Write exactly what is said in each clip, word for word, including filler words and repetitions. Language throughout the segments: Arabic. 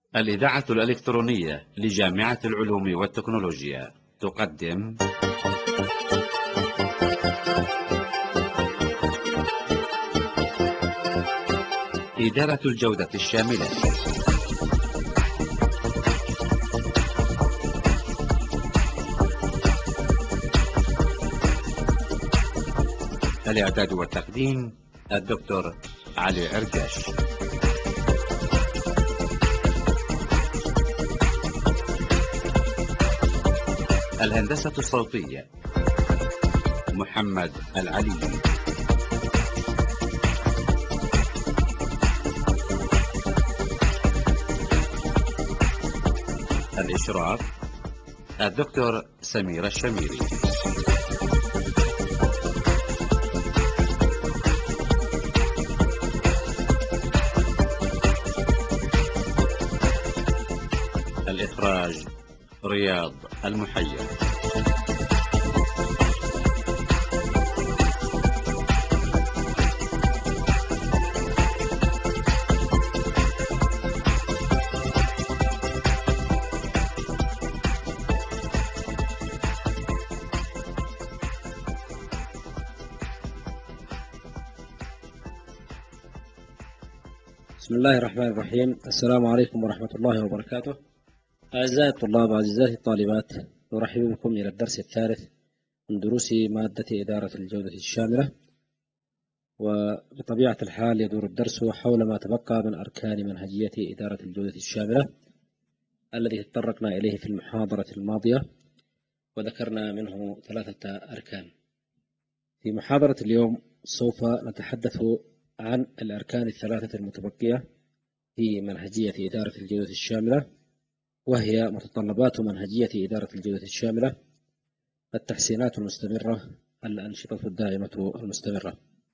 الإذاعة الإلكترونية لجامعة العلوم والتكنولوجيا تقدم إدارة الجودة الشاملة. الإعداد والتقديم الدكتور علي عرجاش. الهندسة الصوتية محمد العلي. الإشراف الدكتور سمير الشميري. الإخراج رياض المحير. بسم الله الرحمن الرحيم. السلام عليكم ورحمة الله وبركاته. أعزائي الطلاب وأعزائي الطالبات، نرحب بكم إلى الدرس الثالث من دروس مادة إدارة الجودة الشاملة. وبطبيعة الحال يدور الدرس حول ما تبقى من أركان منهجية إدارة الجودة الشاملة الذي تطرقنا إليه في المحاضرة الماضية، وذكرنا منه ثلاثة أركان. في محاضرة اليوم سوف نتحدث عن الأركان الثلاثة المتبقية في منهجية إدارة الجودة الشاملة، وهي متطلبات منهجية إدارة الجودة الشاملة، التحسينات المستمرة، الأنشطة الدائمة المستمرة.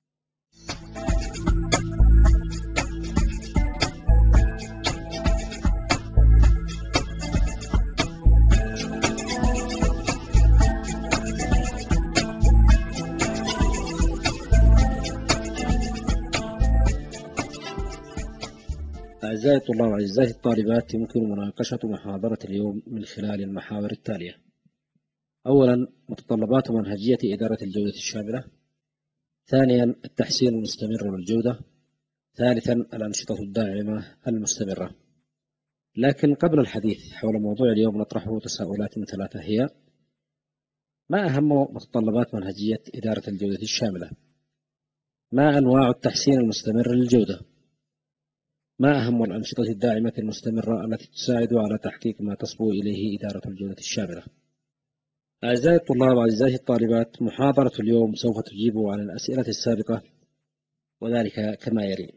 أعزائي الطلاب وأعزائي الطالبات، يمكن مناقشة محاضرة اليوم من خلال المحاور التالية: أولا، متطلبات منهجية إدارة الجودة الشاملة. ثانيا، التحسين المستمر للجودة. ثالثا، الأنشطة الداعمة المستمرة. لكن قبل الحديث حول موضوع اليوم نطرح تساؤلات ثلاثة، هي: ما أهم متطلبات منهجية إدارة الجودة الشاملة؟ ما أنواع التحسين المستمر للجودة؟ ما أهم الأنشطة الداعمة المستمرة التي تساعد على تحقيق ما تصبو إليه إدارة الجودة الشاملة؟ أعزائي الطلاب وأعزائي الطالبات، محاضرة اليوم سوف تجيب عن الأسئلة السابقة، وذلك كما يلي: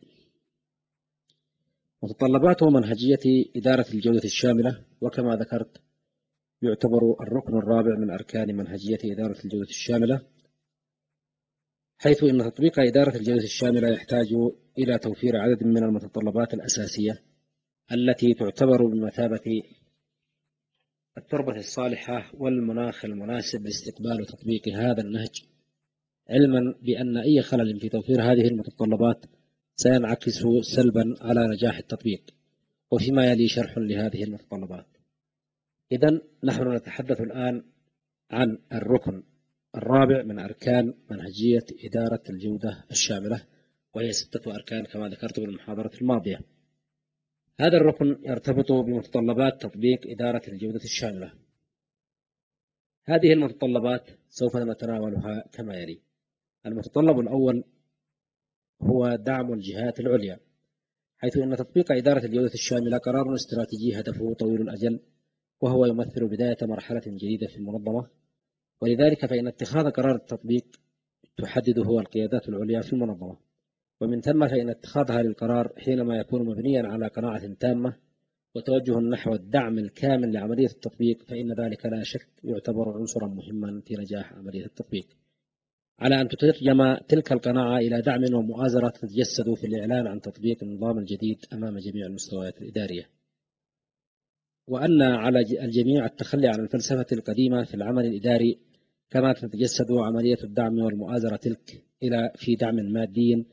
متطلبات منهجية إدارة الجودة الشاملة، وكما ذكرت يعتبر الركن الرابع من أركان منهجية إدارة الجودة الشاملة، حيث إن تطبيق إدارة الجودة الشاملة يحتاج إلى توفير عدد من المتطلبات الأساسية التي تعتبر بمثابة التربة الصالحة والمناخ المناسب لاستقبال وتطبيق هذا النهج، علما بأن أي خلل في توفير هذه المتطلبات سينعكس سلبا على نجاح التطبيق. وفيما يلي شرح لهذه المتطلبات. إذن نحن نتحدث الآن عن الركن الرابع من أركان منهجية إدارة الجودة الشاملة، وهي ستة أركان كما ذكرت بالمحاضرة الماضية. هذا الركن يرتبط بمتطلبات تطبيق إدارة الجودة الشاملة. هذه المتطلبات سوف نتناولها كما يلي: المتطلب الأول هو دعم الجهات العليا، حيث أن تطبيق إدارة الجودة الشاملة قرار استراتيجي هدفه طويل الأجل، وهو يمثل بداية مرحلة جديدة في المنظمة، ولذلك فإن اتخاذ قرار التطبيق تحدده القيادات العليا في المنظمة، ومن ثم فإن اتخاذها للقرار حينما يكون مبنيا على قناعة تامة وتوجه نحو الدعم الكامل لعملية التطبيق، فإن ذلك لا شك يعتبر عنصرا مهما في نجاح عملية التطبيق. على أن تترجم تلك القناعة إلى دعم ومؤازرة تتجسد في الإعلان عن تطبيق النظام الجديد أمام جميع المستويات الإدارية، وأن على الجميع التخلي عن الفلسفة القديمة في العمل الإداري، كما تتجسد عملية الدعم والمؤازرة تلك إلى في دعم مادي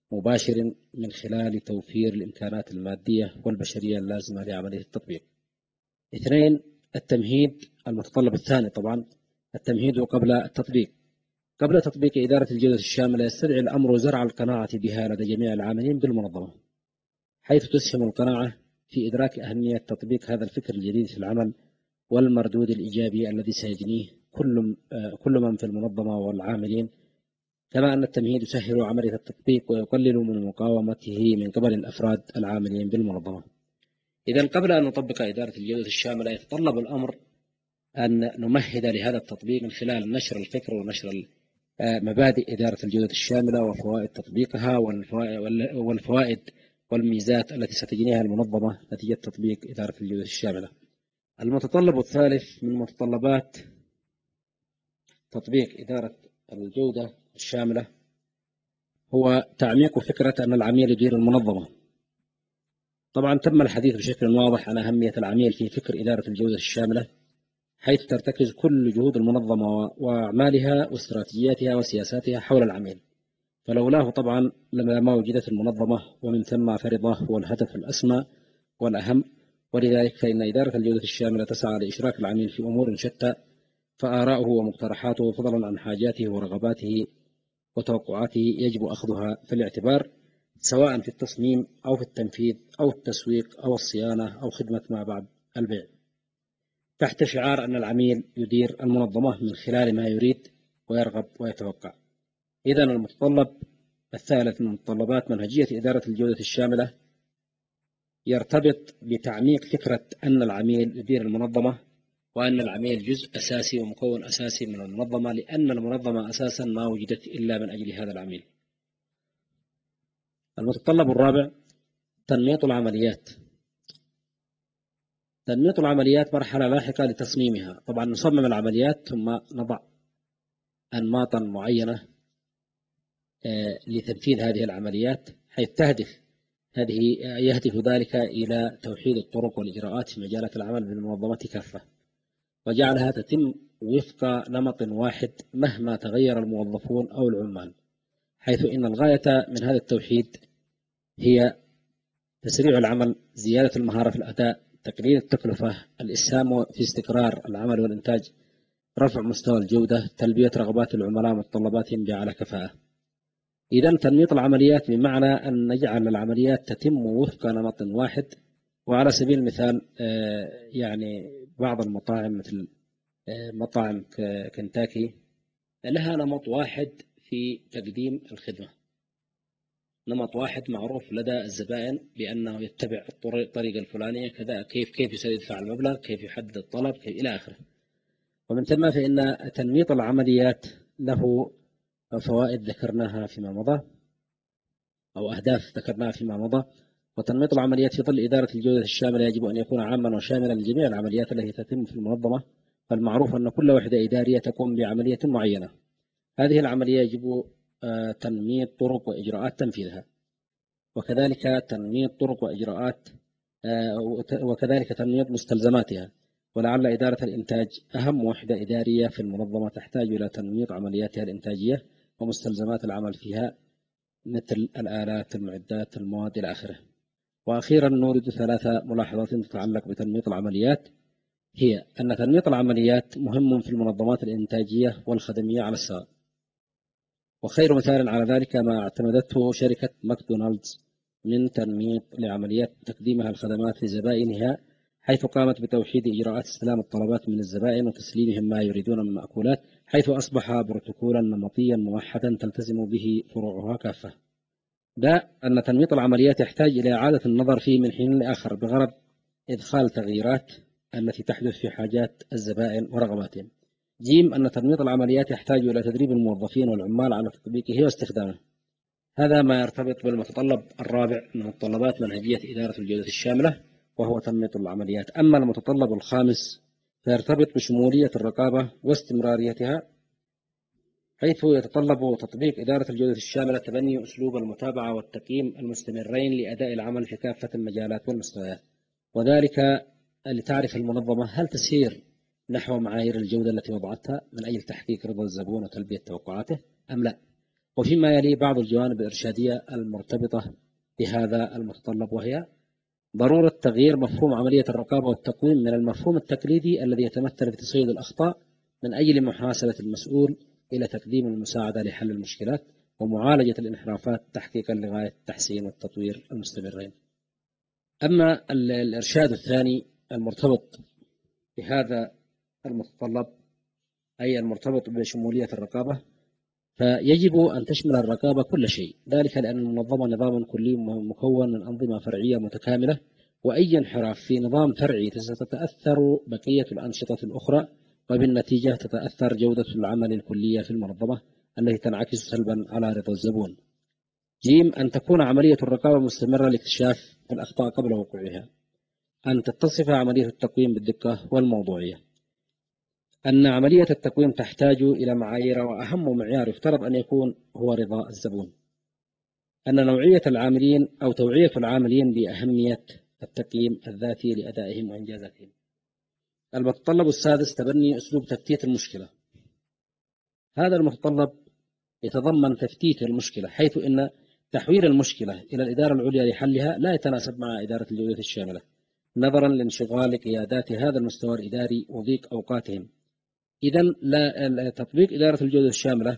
مباشر من خلال توفير الإمكانات المادية والبشرية اللازمة لعملية التطبيق. اثنين، التمهيد. المتطلب الثاني طبعا التمهيد قبل التطبيق. قبل تطبيق إدارة الجودة الشاملة يستدعي الأمر زرع القناعة بها لدى جميع العاملين بالمنظمة، حيث تسهم القناعة في إدراك أهمية تطبيق هذا الفكر الجديد في العمل والمردود الإيجابي الذي سيجنيه كل كل من في المنظمة والعاملين، كما أن التمهيد يسهل عملية التطبيق ويقلل من مقاومته من قبل الأفراد العاملين بالمنظمة. إذا قبل أن نطبق إدارة الجودة الشاملة يتطلب الأمر أن نمهد لهذا التطبيق من خلال نشر الفكر ونشر مبادئ إدارة الجودة الشاملة وفوائد تطبيقها والفوائد والميزات التي ستجنيها المنظمة نتيجة تطبيق إدارة الجودة الشاملة. المتطلب الثالث من متطلبات تطبيق إدارة الجودة الشاملة هو تعميق فكرة أن العميل يدير المنظمة. طبعا تم الحديث بشكل واضح عن أهمية العميل في فكر إدارة الجودة الشاملة، حيث ترتكز كل جهود المنظمة وأعمالها واستراتيجياتها وسياساتها حول العميل، فلولاه طبعا لما وجدت المنظمة، ومن ثم فرضه هو الهدف الأسمى والأهم. ولذلك فإن إدارة الجودة الشاملة تسعى لإشراك العميل في أمور شتى، فآراؤه ومقترحاته فضلا عن حاجاته ورغباته وتوقعاته يجب أخذها في الاعتبار، سواء في التصميم أو في التنفيذ أو التسويق أو الصيانة أو خدمة ما بعد البيع، تحت شعار أن العميل يدير المنظمة من خلال ما يريد ويرغب ويتوقع. إذا المتطلب الثالث من متطلبات منهجية إدارة الجودة الشاملة يرتبط بتعميق فكرة أن العميل يدير المنظمة، وأن العميل جزء أساسي ومكون أساسي من المنظمة، لأن المنظمة أساسا ما وجدت إلا من أجل هذا العميل. المتطلب الرابع تنميط العمليات. تنميط العمليات مرحلة لاحقة لتصميمها. طبعا نصمم العمليات ثم نضع أنماطا معينة لتنفيذ هذه العمليات، حيث تهدف هذه يهدف ذلك إلى توحيد الطرق والإجراءات في مجالات العمل بالمنظمة كافة، وجعلها تتم وفق نمط واحد مهما تغير الموظفون أو العمال، حيث إن الغاية من هذا التوحيد هي تسريع العمل، زيادة المهارة في الأداء، تقليل التكلفة، الإسهام في استقرار العمل والإنتاج، رفع مستوى الجودة، تلبية رغبات العملاء ومتطلباتهم بأعلى كفاءة. إذا تنميط العمليات بمعنى أن نجعل العمليات تتم وفق نمط واحد. وعلى سبيل المثال يعني بعض المطاعم مثل مطاعم كنتاكي لها نمط واحد في تقديم الخدمة، نمط واحد معروف لدى الزبائن بأنه يتبع الطريقة الفلانية كذا، كيف كيف سيدفع المبلغ، كيف يحدد الطلب، كيف إلى آخره. ومن ثم فإن تنميط العمليات له فوائد ذكرناها فيما مضى، أو أهداف ذكرناها فيما مضى. وتنميط العمليات في ظل إدارة الجودة الشاملة يجب أن يكون عاما وشاملا لجميع العمليات التي تتم في المنظمة، فالمعروف أن كل وحدة إدارية تقوم بعملية معينة، هذه العملية يجب تنميط طرق وإجراءات تنفيذها، وكذلك تنميط طرق وإجراءات وكذلك تنميط مستلزماتها. ولعل إدارة الإنتاج أهم وحدة إدارية في المنظمة تحتاج إلى تنميط عملياتها الإنتاجية ومستلزمات العمل فيها، مثل الآلات، المعدات، المواد إلى آخره. وأخيرا نورد ثلاثة ملاحظات تتعلق بتنميط العمليات، هي أن تنميط العمليات مهم في المنظمات الإنتاجية والخدمية على السواء، وخير مثال على ذلك ما اعتمدته شركة ماكدونالدز من تنميط لعمليات تقديمها الخدمات لزبائنها، حيث قامت بتوحيد إجراءات استلام الطلبات من الزبائن وتسليمهم ما يريدون من مأكولات، حيث أصبح بروتوكولا نمطيا موحدا تلتزم به فروعها كافة. ده أن تنميط العمليات يحتاج إلى إعادة النظر فيه من حين لآخر بغرض إدخال تغييرات التي تحدث في حاجات الزبائن ورغباتهم. جيم أن تنميط العمليات يحتاج إلى تدريب الموظفين والعمال على تطبيقه واستخدامه. هذا ما يرتبط بالمتطلب الرابع من متطلبات منهجية إدارة الجودة الشاملة، وهو تنميط العمليات. أما المتطلب الخامس فيرتبط بشمولية الرقابة واستمراريتها، حيث يتطلب تطبيق إدارة الجودة الشاملة تبني أسلوب المتابعة والتقييم المستمرين لأداء العمل في كافة المجالات والمستويات، وذلك لتعرف المنظمة هل تسير نحو معايير الجودة التي وضعتها من أجل تحقيق رضا الزبون وتلبية توقعاته أم لا. وفيما يلي بعض الجوانب الإرشادية المرتبطة بهذا المتطلب، وهي ضرورة تغيير مفهوم عملية الرقابة والتقويم من المفهوم التقليدي الذي يتمثل في تصيد الأخطاء من أجل محاسبة المسؤول إلى تقديم المساعدة لحل المشكلات ومعالجة الانحرافات تحقيقا لغاية التحسين والتطوير المستمرين. أما الإرشاد الثاني المرتبط بهذا المتطلب، أي المرتبط بشمولية الرقابة، فيجب أن تشمل الرقابة كل شيء، ذلك لأن المنظمة نظام كلي مكون من أنظمة فرعية متكاملة، وأي انحراف في نظام فرعي ستتأثر بقية الأنشطة الأخرى، وبالنتيجة تتأثر جودة العمل الكلية في المنظمة التي تنعكس سلبا على رضا الزبون. جيم أن تكون عملية الرقابة مستمرة لاكتشاف الأخطاء قبل وقوعها. أن تتصف عملية التقويم بالدقة والموضوعية. أن عملية التقويم تحتاج إلى معايير، وأهم معيار يفترض أن يكون هو رضا الزبون. أن نوعية العاملين أو توعية العاملين بأهمية التقييم الذاتي لأدائهم وإنجازاتهم. المتطلب السادس تبني أسلوب تفتيت المشكلة. هذا المتطلب يتضمن تفتيت المشكلة، حيث أن تحويل المشكلة إلى الإدارة العليا لحلها لا يتناسب مع إدارة الجودة الشاملة، نظرا لانشغال قيادات هذا المستوى الإداري وضيق أوقاتهم. إذن لا تطبيق إدارة الجودة الشاملة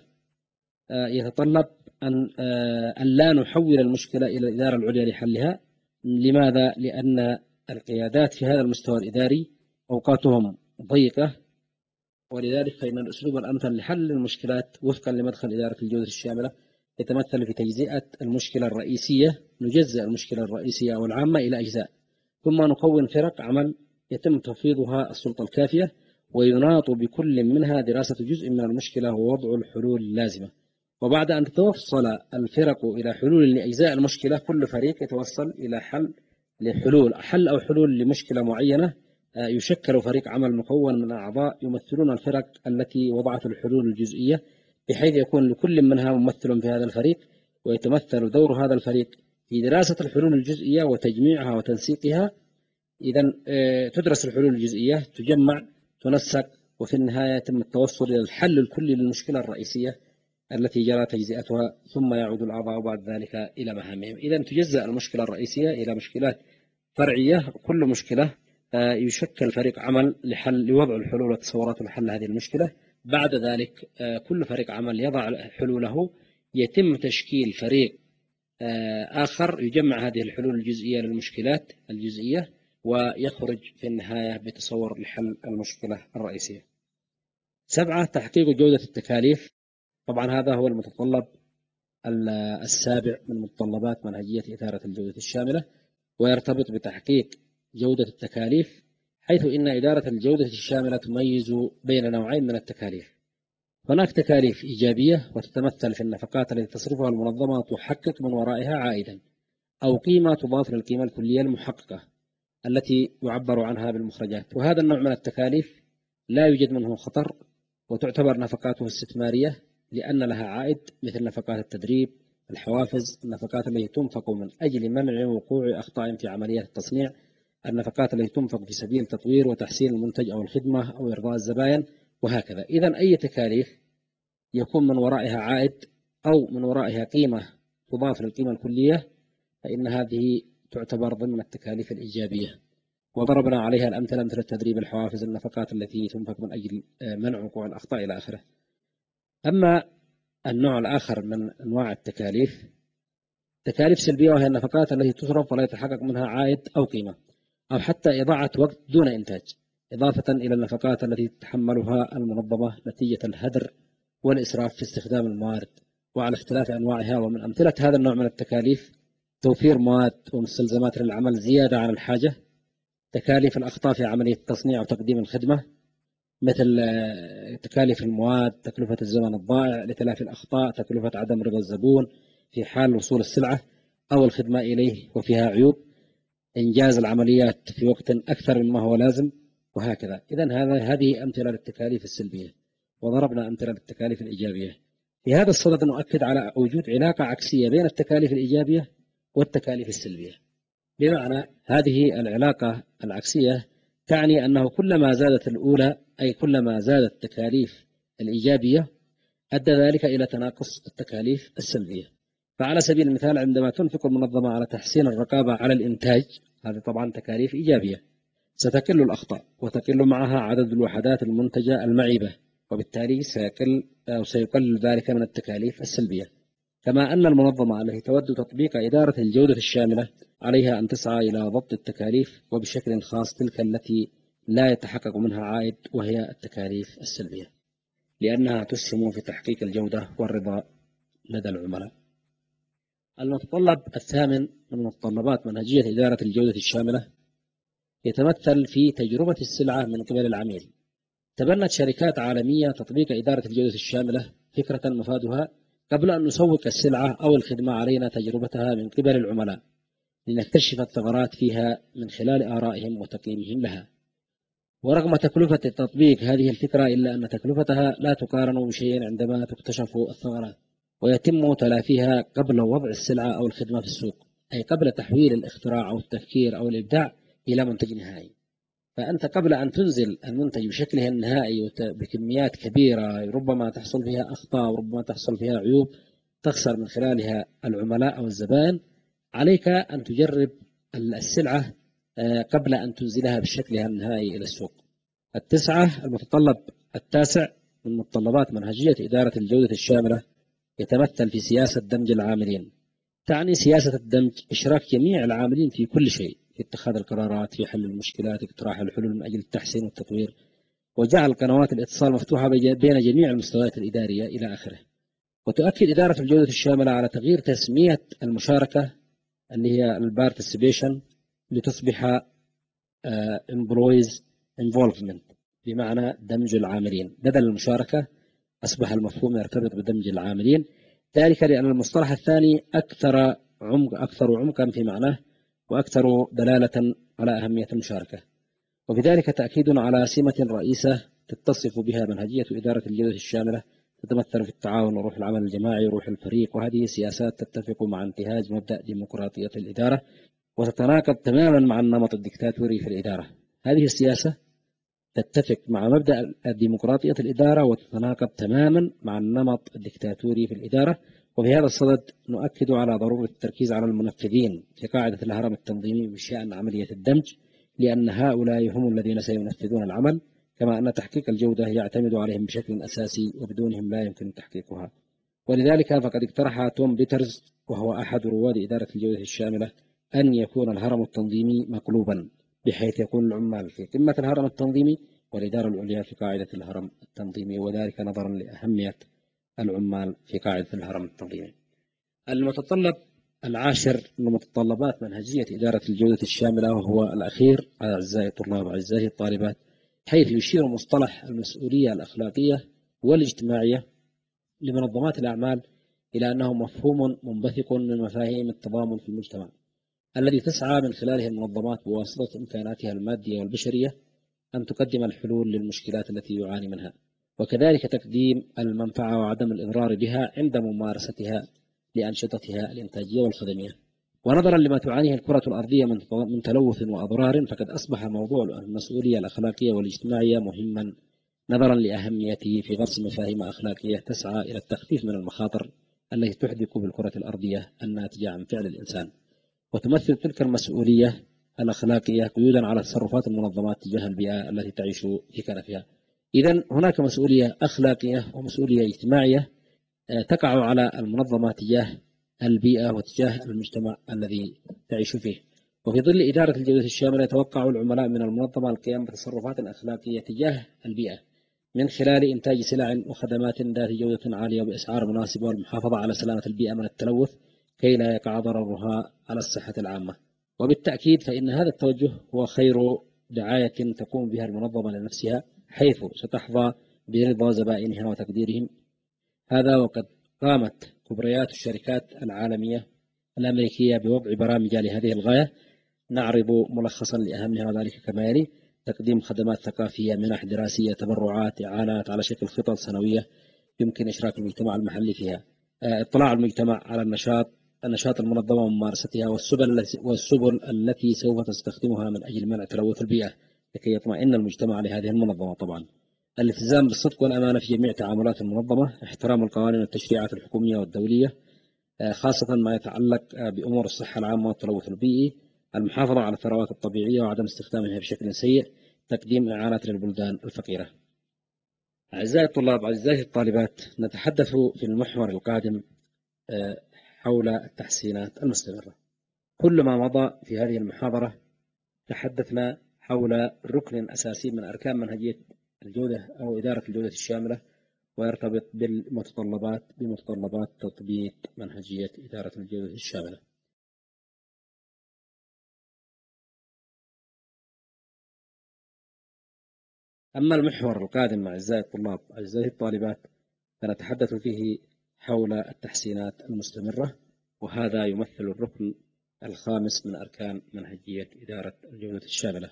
يتطلب أن أن لا نحول المشكلة إلى الإدارة العليا لحلها. لماذا؟ لأن القيادات في هذا المستوى الإداري أوقاتهم ضيقة، ولذلك فإن الأسلوب الأمثل لحل المشكلات وفقا لمدخل إدارة الجودة الشاملة يتمثل في تجزئة المشكلة الرئيسية. نجزئ المشكلة الرئيسية أو العامة إلى أجزاء، ثم نكون فرق عمل يتم تفويضها السلطة الكافية، ويناط بكل منها دراسة جزء من المشكلة ووضع الحلول اللازمة. وبعد أن تتوصل الفرق إلى حلول لأجزاء المشكلة، كل فريق يتوصل إلى حل لحلول حل أو حلول لمشكلة معينة. يشكل فريق عمل مكون من أعضاء يمثلون الفرق التي وضعت الحلول الجزئية، بحيث يكون لكل منها ممثل في هذا الفريق، ويتمثل دور هذا الفريق في دراسة الحلول الجزئية وتجميعها وتنسيقها. إذن تدرس الحلول الجزئية، تجمع، تنسق، وفي النهاية يتم التوصل إلى الحل الكلي للمشكلة الرئيسية التي جرى تجزئتها، ثم يعود الأعضاء بعد ذلك إلى مهامهم. إذن تجزأ المشكلة الرئيسية إلى مشكلات فرعية، كل مشكلة يشكل فريق عمل لحل لوضع الحلول وتصورات لحل هذه المشكلة. بعد ذلك كل فريق عمل يضع حلوله، يتم تشكيل فريق آخر يجمع هذه الحلول الجزئية للمشكلات الجزئية، ويخرج في النهاية بتصور لحل المشكلة الرئيسية. سبعة، تحقيق جودة التكاليف. طبعا هذا هو المتطلب السابع من متطلبات منهجية إدارة الجودة الشاملة، ويرتبط بتحقيق جودة التكاليف، حيث إن إدارة الجودة الشاملة تميز بين نوعين من التكاليف. هناك تكاليف إيجابية وتتمثل في النفقات التي تصرفها المنظمة تحقق من ورائها عائدا أو قيمة تضاف للقيمة الكلية المحققة التي يعبر عنها بالمخرجات. وهذا النوع من التكاليف لا يوجد منه خطر، وتعتبر نفقاته استثمارية لأن لها عائد، مثل نفقات التدريب، الحوافز، النفقات التي تنفق من أجل منع وقوع أخطاء في عملية التصنيع، النفقات التي تنفق في سبيل تطوير وتحسين المنتج أو الخدمة أو إرضاء الزبائن، وهكذا. إذن أي تكاليف يكون من ورائها عائد أو من ورائها قيمة تضاف للقيمة الكلية، فإن هذه تعتبر ضمن التكاليف الإيجابية، وضربنا عليها الأمثلة مثل التدريب، الحوافز، النفقات التي تنفق من أجل منع وقوع الأخطاء إلى آخره. أما النوع الآخر من أنواع التكاليف تكاليف سلبية، وهي النفقات التي تصرف ولا يتحقق منها عائد أو قيمة، أو حتى إضاعة وقت دون إنتاج، إضافة إلى النفقات التي تتحملها المنظمة نتيجة الهدر والإسراف في استخدام الموارد وعلى اختلاف أنواعها. ومن أمثلة هذا النوع من التكاليف توفير مواد ومستلزمات للعمل زيادة عن الحاجة، تكاليف الأخطاء في عملية التصنيع وتقديم الخدمة، مثل تكاليف المواد، تكلفة الزمن الضائع لتلافي الأخطاء، تكلفة عدم رضا الزبون في حال وصول السلعة أو الخدمة إليه وفيها عيوب، إنجاز العمليات في وقت أكثر مما هو لازم، وهكذا. إذن هذا هذه أمثلة للتكاليف السلبية، وضربنا أمثلة للتكاليف الإيجابية. في هذا الصدد نؤكد على وجود علاقة عكسية بين التكاليف الإيجابية والتكاليف السلبية، بمعنى هذه العلاقة العكسية تعني أنه كلما زادت الأولى، أي كلما زادت التكاليف الإيجابية أدى ذلك إلى تناقص التكاليف السلبية. فعلى سبيل المثال عندما تنفق المنظمة على تحسين الرقابة على الإنتاج، هذه طبعا تكاليف إيجابية، ستقل الأخطاء وتقل معها عدد الوحدات المنتجة المعيبة، وبالتالي سيقل أو سيقلل ذلك من التكاليف السلبية. كما أن المنظمة التي تود تطبيق إدارة الجودة الشاملة عليها أن تسعى إلى ضبط التكاليف، وبشكل خاص تلك التي لا يتحقق منها عائد، وهي التكاليف السلبية، لأنها تسهم في تحقيق الجودة والرضا لدى العملاء. المتطلب الثامن من متطلبات منهجية إدارة الجودة الشاملة يتمثل في تجربة السلعة من قبل العميل. تبنت شركات عالمية تطبيق إدارة الجودة الشاملة فكرة مفادها: قبل أن نسوق السلعة أو الخدمة علينا تجربتها من قبل العملاء لنكتشف الثغرات فيها من خلال آرائهم وتقييمهم لها. ورغم تكلفة تطبيق هذه الفكرة، إلا أن تكلفتها لا تقارن بشيء عندما تكتشف الثغرات ويتم تلافيها قبل وضع السلعة أو الخدمة في السوق، أي قبل تحويل الاختراع أو التفكير أو الإبداع إلى منتج نهائي. فأنت قبل أن تنزل المنتج بشكله النهائي بكميات كبيرة ربما تحصل فيها أخطاء وربما تحصل فيها عيوب تخسر من خلالها العملاء أو الزبائن، عليك أن تجرب السلعة قبل أن تنزلها بشكلها النهائي إلى السوق. التسعة المتطلب التاسع من متطلبات منهجية إدارة الجودة الشاملة يتمثل في سياسة دمج العاملين. تعني سياسة الدمج إشراك جميع العاملين في كل شيء، في اتخاذ القرارات، في حل المشكلات، اقتراح الحلول من أجل التحسين والتطوير، وجعل قنوات الاتصال مفتوحة بين جميع المستويات الإدارية إلى آخره. وتؤكد إدارة الجودة الشاملة على تغيير تسمية المشاركة اللي هي البارتيسيبيشن لتصبح employees involvement، بمعنى دمج العاملين، بدل المشاركة أصبح المفهوم يرتبط بدمج العاملين. ذلك لأن المصطلح الثاني أكثر عمق أكثر عمقا في معناه وأكثر دلالة على أهمية المشاركة. وبذلك تأكيد على سمة رئيسة تتصف بها منهجية إدارة الجودة الشاملة، تتمثل في التعاون وروح العمل الجماعي وروح الفريق، وهذه سياسات تتفق مع انتهاج مبدأ ديمقراطية الإدارة وتتناقض تماما مع النمط الدكتاتوري في الإدارة. هذه السياسة تتفق مع مبدأ الديمقراطية الإدارة وتتناقض تماما مع النمط الدكتاتوري في الإدارة. وفي هذا الصدد نؤكد على ضرورة التركيز على المنفذين في قاعدة الهرم التنظيمي بشأن عملية الدمج، لأن هؤلاء هم الذين سينفذون العمل، كما أن تحقيق الجودة يعتمد عليهم بشكل أساسي وبدونهم لا يمكن تحقيقها. ولذلك فقد اقترح توم بيترز، وهو أحد رواد إدارة الجودة الشاملة، أن يكون الهرم التنظيمي مقلوبا، بحيث يكون العمال في قمة الهرم التنظيمي والإدارة العليا في قاعدة الهرم التنظيمي، وذلك نظرا لأهمية العمال في قاعدة الهرم التنظيمي. المتطلب العاشر من متطلبات منهجية إدارة الجودة الشاملة وهو الأخير أعزائي الطلاب وأعزائي الطالبات، حيث يشير مصطلح المسؤولية الأخلاقية والاجتماعية لمنظمات الأعمال إلى أنه مفهوم منبثق من مفاهيم التضامن في المجتمع، الذي تسعى من خلاله المنظمات بواسطة إمكاناتها المادية والبشرية أن تقدم الحلول للمشكلات التي يعاني منها، وكذلك تقديم المنفعة وعدم الإضرار بها عند ممارستها لأنشطتها الإنتاجية والخدمية. ونظرا لما تعانيه الكرة الأرضية من تلوث وأضرار، فقد أصبح موضوع المسؤولية الأخلاقية والاجتماعية مهما نظرا لأهميته في غرس مفاهيم أخلاقية تسعى إلى التخفيف من المخاطر التي تحدث بالكرة الأرضية الناتجة عن فعل الإنسان. وتمثل تلك المسؤولية الأخلاقية قيودا على تصرفات المنظمات تجاه البيئة التي تعيش في كنفها. إذن هناك مسؤولية أخلاقية ومسؤولية اجتماعية تقع على المنظمة تجاه البيئة وتجاه المجتمع الذي تعيش فيه. وفي ظل إدارة الجودة الشاملة يتوقع العملاء من المنظمة القيام بتصرفات أخلاقية تجاه البيئة من خلال إنتاج سلع وخدمات ذات جودة عالية وبأسعار مناسبة، والمحافظة على سلامة البيئة من التلوث كي لا يقع ضررها على الصحة العامة. وبالتأكيد فإن هذا التوجه هو خير دعاية تقوم بها المنظمة لنفسها، حيث ستحظى برضا زبائنها وتقديرهم. هذا وقد قامت كبريات الشركات العالمية الأمريكية بوضع برامج لهذه الغاية، نعرض ملخصا لأهمها وذلك كما يلي: تقديم خدمات ثقافية، منح دراسية، تبرعات، إعانات على شكل خطط سنوية يمكن إشراك المجتمع المحلي فيها، اطلاع المجتمع على النشاط النشاط المنظمة وممارستها، والسبل والسبل التي سوف تستخدمها من أجل منع تلوث البيئة لكي يطمئن المجتمع لهذه المنظمة طبعا. الالتزام بالصدق والأمانة في جميع تعاملات المنظمة، احترام القوانين والتشريعات الحكومية والدولية خاصة ما يتعلق بأمور الصحة العامة والتلوث البيئي، المحافظة على الثروات الطبيعية وعدم استخدامها بشكل سيء، تقديم إعانات للبلدان الفقيرة. أعزائي الطلاب، أعزائي الطالبات، نتحدث في المحور القادم حول التحسينات المستمرة. كل ما مضى في هذه المحاضرة تحدثنا حول ركن أساسي من أركان منهجية الجودة أو إدارة الجودة الشاملة، ويرتبط بالمتطلبات بمتطلبات تطبيق منهجية إدارة الجودة الشاملة. أما المحور القادم أعزائي الطلاب أعزائي الطالبات فنتحدث فيه حول التحسينات المستمرة، وهذا يمثل الركن الخامس من أركان منهجية إدارة الجودة الشاملة،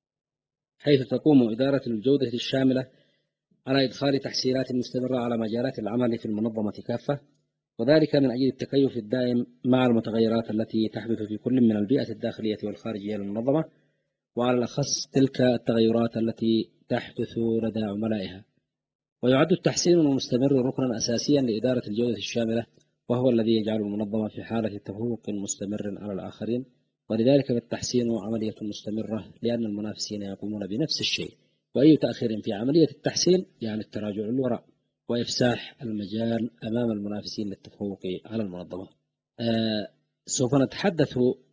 حيث تقوم إدارة الجودة الشاملة على إدخال تحسينات مستمرة على مجالات العمل في المنظمة كافة، وذلك من أجل التكيف الدائم مع المتغيرات التي تحدث في كل من البيئة الداخلية والخارجية للمنظمة، وعلى الأخص تلك التغيرات التي تحدث لدى عملائها. ويعد التحسين المستمر ركنا أساسيا لإدارة الجودة الشاملة، وهو الذي يجعل المنظمة في حالة تفوق مستمر على الآخرين، ولذلك التحسين عملية مستمرة لأن المنافسين يقومون بنفس الشيء، وأي تأخير في عملية التحسين يعني التراجع للوراء وإفساح المجال أمام المنافسين للتفوق على المنظمة. آه سوف نتحدث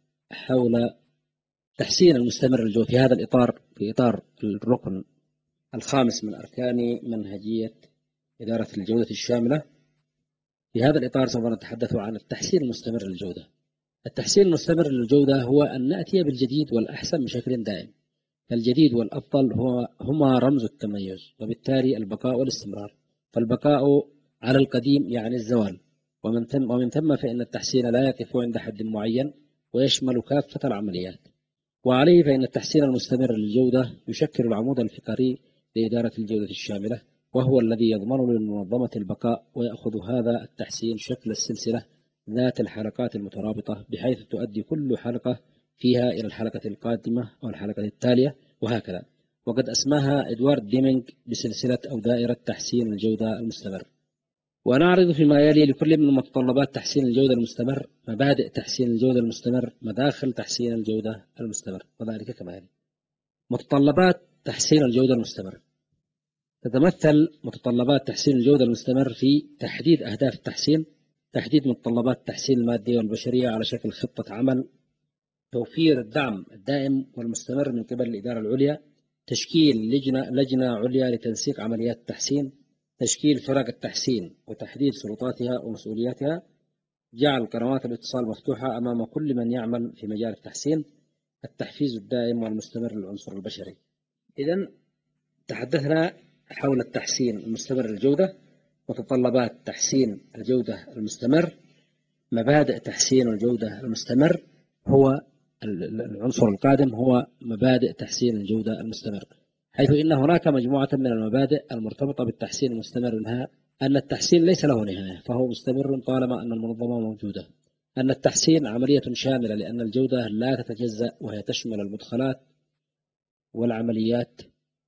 حول تحسين المستمر للجودة في هذا الإطار، في إطار الركن الخامس من أركان منهجية إدارة الجودة الشاملة. في هذا الإطار سوف نتحدث عن التحسين المستمر للجودة. التحسين المستمر للجودة هو أن نأتي بالجديد والأحسن بشكل دائم، فالجديد والأفضل هو هما رمز التميز، وبالتالي البقاء والاستمرار. فالبقاء على القديم يعني الزوال، ومن ثم ومن ثم فإن التحسين لا يقف عند حد معين ويشمل كافة العمليات. وعليه فإن التحسين المستمر للجودة يشكل العمود الفقري لإدارة الجودة الشاملة، وهو الذي يضمن للمنظمة البقاء، ويأخذ هذا التحسين شكل السلسلة ذات الحلقات المترابطة، بحيث تؤدي كل حلقة فيها إلى الحلقة القادمة أو الحلقة التالية وهكذا. وقد أسماها إدوارد ديمينغ بسلسلة أو دائرة تحسين الجودة المستمر. ونعرض فيما يلي لكل من متطلبات تحسين الجودة المستمر، مبادئ تحسين الجودة المستمر، مداخل تحسين الجودة المستمر، وذلك كما يلي. متطلبات تحسين الجودة المستمر. تتمثل متطلبات تحسين الجودة المستمر في تحديد أهداف التحسين، تحديد متطلبات التحسين المادية والبشرية على شكل خطة عمل، توفير الدعم الدائم والمستمر من قبل الإدارة العليا، تشكيل لجنة لجنة عليا لتنسيق عمليات التحسين، تشكيل فرق التحسين وتحديد سلطاتها ومسؤولياتها، جعل قنوات الاتصال مفتوحة أمام كل من يعمل في مجال التحسين، التحفيز الدائم والمستمر للعنصر البشري. إذن تحدثنا حول التحسين المستمر للجودة، متطلبات تحسين الجودة المستمر، مبادئ تحسين الجودة المستمر. هو العنصر القادم هو مبادئ تحسين الجودة المستمر، حيث إن هناك مجموعة من المبادئ المرتبطة بالتحسين المستمر، منها أن التحسين ليس له نهاية فهو مستمر طالما أن المنظمة موجودة، أن التحسين عملية شاملة لأن الجودة لا تتجزأ وهي تشمل المدخلات والعمليات،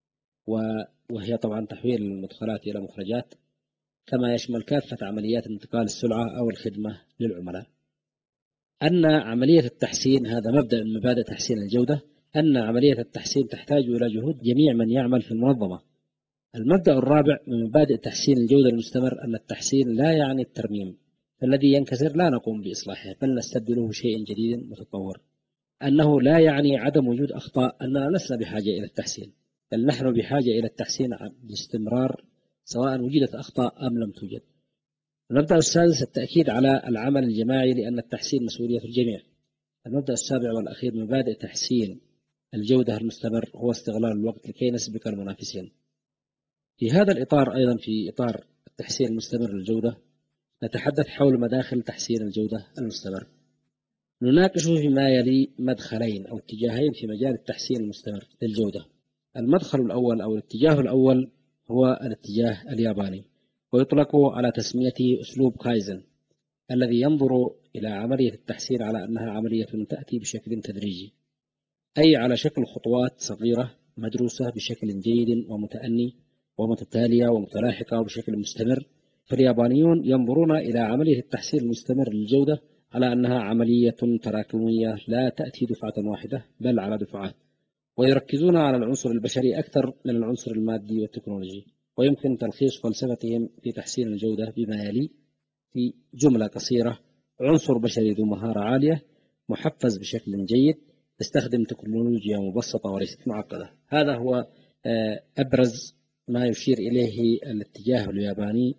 وهي طبعا تحويل المدخلات إلى مخرجات، كما يشمل كافة عمليات انتقال السلعة أو الخدمة للعملاء. أن عملية التحسين، هذا مبدأ من مبادئ تحسين الجودة، أن عملية التحسين تحتاج إلى جهود جميع من يعمل في المنظمة. المبدأ الرابع من مبادئ تحسين الجودة المستمر أن التحسين لا يعني الترميم، فالذي ينكسر لا نقوم بإصلاحه بل نستبدله شيء جديد متطور. أنه لا يعني عدم وجود أخطاء، أننا لسنا بحاجة إلى التحسين، بل نحن بحاجة إلى التحسين باستمرار سواء وجدت أخطاء أم لم توجد. المبدأ السادس التأكيد على العمل الجماعي لأن التحسين مسؤولية الجميع. المبدأ السابع والأخير من مبادئ تحسين الجودة المستمر هو استغلال الوقت لكي نسبق المنافسين. في هذا الإطار أيضا، في إطار التحسين المستمر للجودة، نتحدث حول مداخل تحسين الجودة المستمر. نناقش فيما يلي مدخلين أو اتجاهين في مجال التحسين المستمر للجودة. المدخل الأول أو الاتجاه الأول هو الاتجاه الياباني، ويطلق على تسميته أسلوب كايزن، الذي ينظر إلى عملية التحسين على أنها عملية تأتي بشكل تدريجي، أي على شكل خطوات صغيرة مدروسة بشكل جيد ومتأني، ومتتالية ومتلاحقة وبشكل مستمر، فاليابانيون ينظرون إلى عملية التحسين المستمر للجودة على أنها عملية تراكمية لا تأتي دفعة واحدة بل على دفعات، ويركزون على العنصر البشري أكثر من العنصر المادي والتكنولوجي. ويمكن تلخيص فلسفتهم في تحسين الجودة بما يلي في جملة قصيرة: عنصر بشري ذو مهارة عالية، محفز بشكل جيد، يستخدم تكنولوجيا مبسطة وليست معقدة. هذا هو أبرز ما يشير إليه الاتجاه الياباني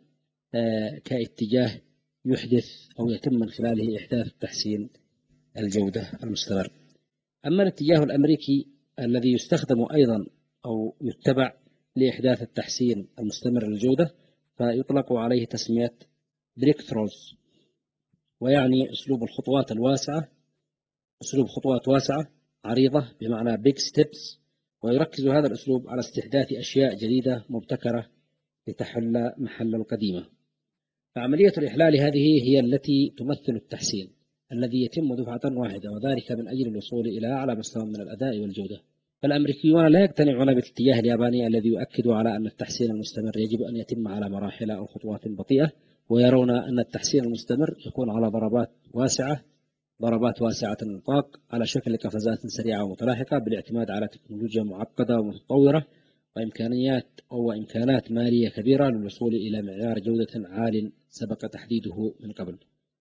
كاتجاه يحدث أو يتم من خلاله إحداث تحسين الجودة المستمر. أما الاتجاه الأمريكي الذي يستخدم أيضا أو يتبع لإحداث التحسين المستمر للجودة، فيطلق عليه تسمية بريكثروز، ويعني أسلوب الخطوات الواسعة، أسلوب خطوات واسعة عريضة بمعنى big steps. ويركز هذا الأسلوب على استحداث أشياء جديدة مبتكرة لتحل محل القديمة. فعملية الإحلال هذه هي التي تمثل التحسين الذي يتم دفعة واحدة، وذلك من أجل الوصول إلى أعلى مستوى من الأداء والجودة. فالأمريكيون لا يقتنعون بالاتجاه الياباني الذي يؤكد على أن التحسين المستمر يجب أن يتم على مراحل أو خطوات بطيئة، ويرون أن التحسين المستمر يكون على ضربات واسعة ضربات واسعة النطاق على شكل قفزات سريعة ومتلاحقة، بالاعتماد على تكنولوجيا معقدة ومتطورة وإمكانيات أو إمكانات مالية كبيرة للوصول إلى معيار جودة عال سبق تحديده من قبل.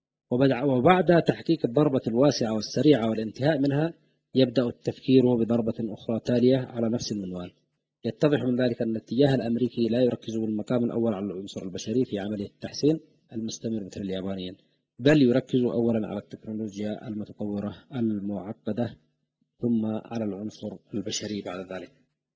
وبعد تحقيق الضربة الواسعة والسريعة والانتهاء منها، يبدأ التفكير بضربة أخرى تالية على نفس المنوال. يتضح من ذلك أن الاتجاه الأمريكي لا يركز بالمقام الأول على العنصر البشري في عملية التحسين المستمر مثل اليابانيين، بل يركز أولا على التكنولوجيا المتطورة المعقدة ثم على العنصر البشري بعد ذلك.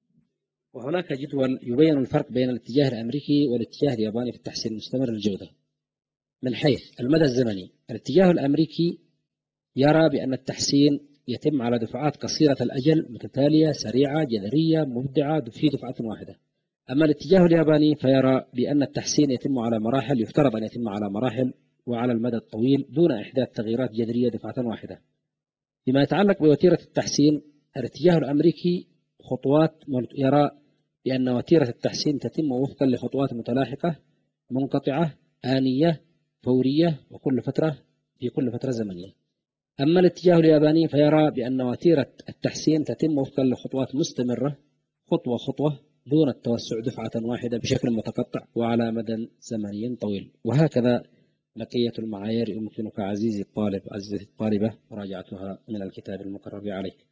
وهناك جدول يبين الفرق بين الاتجاه الأمريكي والاتجاه الياباني في التحسين المستمر للجودة. من حيث المدى الزمني، الاتجاه الأمريكي يرى بأن التحسين يتم على دفعات قصيرة الأجل متتالية سريعة جذرية مبدعة في دفعة واحدة. أما الاتجاه الياباني فيرى بأن التحسين يتم على مراحل، يفترض أن يتم على مراحل وعلى المدى الطويل دون إحداث تغييرات جذرية دفعة واحدة. فيما يتعلق بوتيرة التحسين، الاتجاه الأمريكي خطوات يرى بأن وتيرة التحسين تتم وفقا لخطوات متلاحقة منقطعة آنية فورية وكل فترة في كل فترة زمنية. أما الاتجاه الياباني فيرى بأن وتيرة التحسين تتم وفقا لخطوات مستمرة خطوة خطوة دون التوسع دفعة واحدة بشكل متقطع وعلى مدى زمني طويل. وهكذا بقية المعايير يمكنك عزيزي الطالب عزيزتي الطالبة مراجعتها من الكتاب المقرر عليك.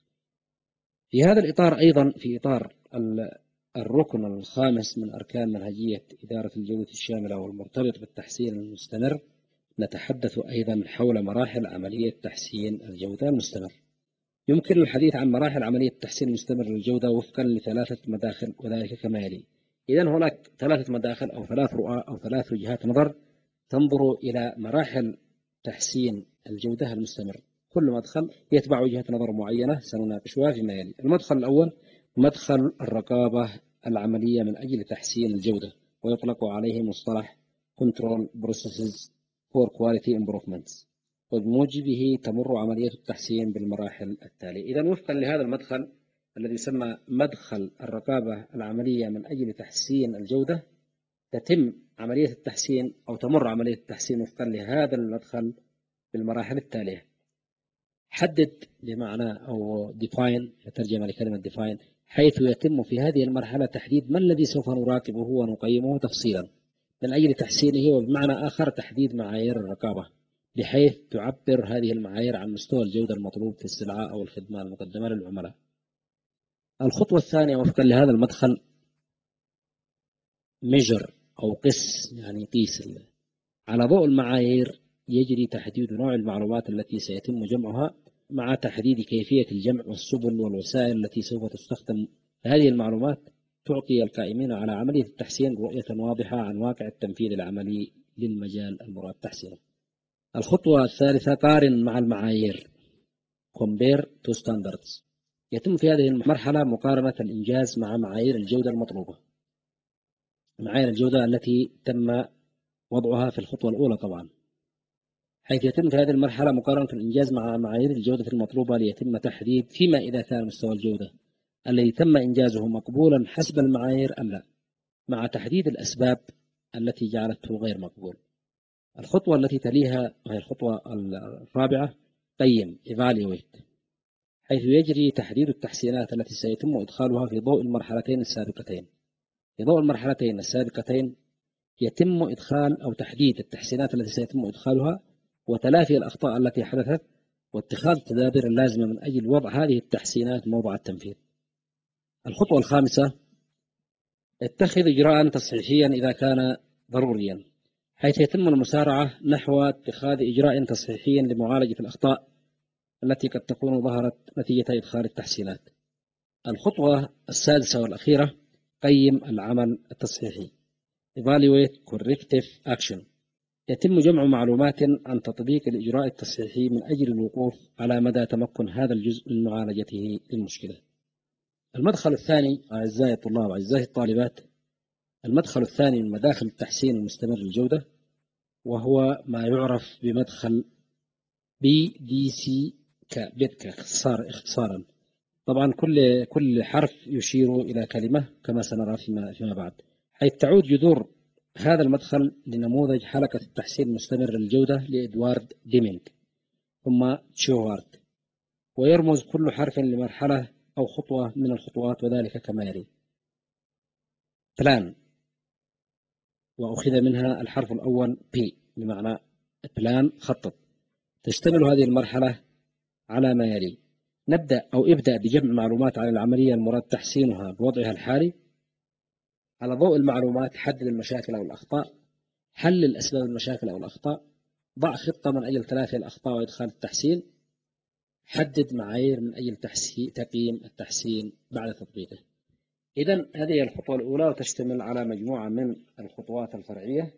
في هذا الإطار أيضا، في إطار الركن الخامس من أركان منهجية إدارة الجودة الشاملة والمرتبط بالتحسين المستمر، نتحدث أيضا حول مراحل عملية تحسين الجودة المستمر. يمكن الحديث عن مراحل عملية التحسين المستمر للجودة وفقا لثلاثة مداخل، وذلك كما يلي. إذن هناك ثلاثة مداخل أو ثلاث رؤى أو ثلاث وجهات نظر تنظر إلى مراحل تحسين الجودة المستمر. كل مدخل يتبع وجهة نظر معينة سنناقشها فيما يلي. المدخل الأول مدخل الرقابة العملية من أجل تحسين الجودة، ويطلق عليه مصطلح Control Processes for Quality Improvements، وبموجبه تمر عملية التحسين بالمراحل التالية. إذا وفقا لهذا المدخل الذي يسمى مدخل الرقابة العملية من أجل تحسين الجودة، تتم عملية التحسين أو تمر عملية التحسين وفقا لهذا المدخل بالمراحل التالية. حدد بمعنى أو define، ترجمة لكلمة define، حيث يتم في هذه المرحلة تحديد ما الذي سوف نراقبه ونقيمه تفصيلا من أجل تحسينه، وبمعنى آخر تحديد معايير الرقابة بحيث تعبر هذه المعايير عن مستوى الجودة المطلوب في السلعة أو الخدمة المقدمة للعملاء. الخطوة الثانية وفقا لهذا المدخل measure أو قس، يعني قيس. على ضوء المعايير يجري تحديد نوع المعلومات التي سيتم جمعها مع تحديد كيفية الجمع والسبل والوسائل التي سوف تستخدم. هذه المعلومات تعطي القائمين على عملية التحسين رؤية واضحة عن واقع التنفيذ العملي للمجال المراد تحسينه. الخطوة الثالثة قارن مع المعايير compare to standards. يتم في هذه المرحلة مقارنة الإنجاز مع معايير الجودة المطلوبة، معايير الجودة التي تم وضعها في الخطوة الأولى طبعا، حيث يتم في هذه المرحلة مقارنة الإنجاز مع معايير الجودة المطلوبة ليتم تحديد فيما إذا كان مستوى الجودة الذي تم إنجازه مقبولا حسب المعايير أم لا. مع تحديد الأسباب التي جعلته غير مقبول. الخطوة التي تليها وهي الخطوة الرابعة قيم evaluate، حيث يجري تحديد التحسينات التي سيتم إدخالها في ضوء المرحلتين السابقتين. في ضوء المرحلتين السابقتين يتم إدخال أو تحديد التحسينات التي سيتم إدخالها وتلافي الأخطاء التي حدثت واتخاذ التدابير اللازمة من أجل وضع هذه التحسينات موضع التنفيذ. الخطوة الخامسة اتخذ إجراء تصحيحيا إذا كان ضروريا، حيث يتم المسارعة نحو اتخاذ إجراء تصحيحي لمعالجة الأخطاء التي قد تكون ظهرت نتيجة إدخال التحسينات. الخطوة السادسة والأخيرة قيم العمل التصحيحي evaluate corrective action، يتم جمع معلومات عن تطبيق الإجراء التصحيحي من أجل الوقوف على مدى تمكن هذا الجزء من معالجته للمشكلة. المدخل الثاني أعزائي الطلاب أعزائي الطالبات، المدخل الثاني من مداخل التحسين المستمر للجودة وهو ما يعرف بمدخل بي دي سي كبيتك اختصار اختصارا. طبعا كل كل حرف يشير إلى كلمة كما سنرى فيما فيما بعد، حيث تعود جذور هذا المدخل لنموذج حلقة التحسين المستمر للجودة لإدوارد ديمينغ ثم تشوهارت، ويرمز كل حرف لمرحلة أو خطوة من الخطوات وذلك كما يلي: بلان، وأخذ منها الحرف الأول P بمعنى بلان خطط. تشتمل هذه المرحلة على ما يلي: نبدأ أو ابدأ بجمع معلومات عن العملية المراد تحسينها بوضعها الحالي. على ضوء المعلومات حدد المشاكل أو الأخطاء، حلل أسباب المشاكل أو الأخطاء، ضع خطة من أجل تلافي الأخطاء وإدخال التحسين، حدد معايير من أجل تقييم التحسين بعد تطبيقه. إذن هذه الخطوة الأولى وتشتمل على مجموعة من الخطوات الفرعية.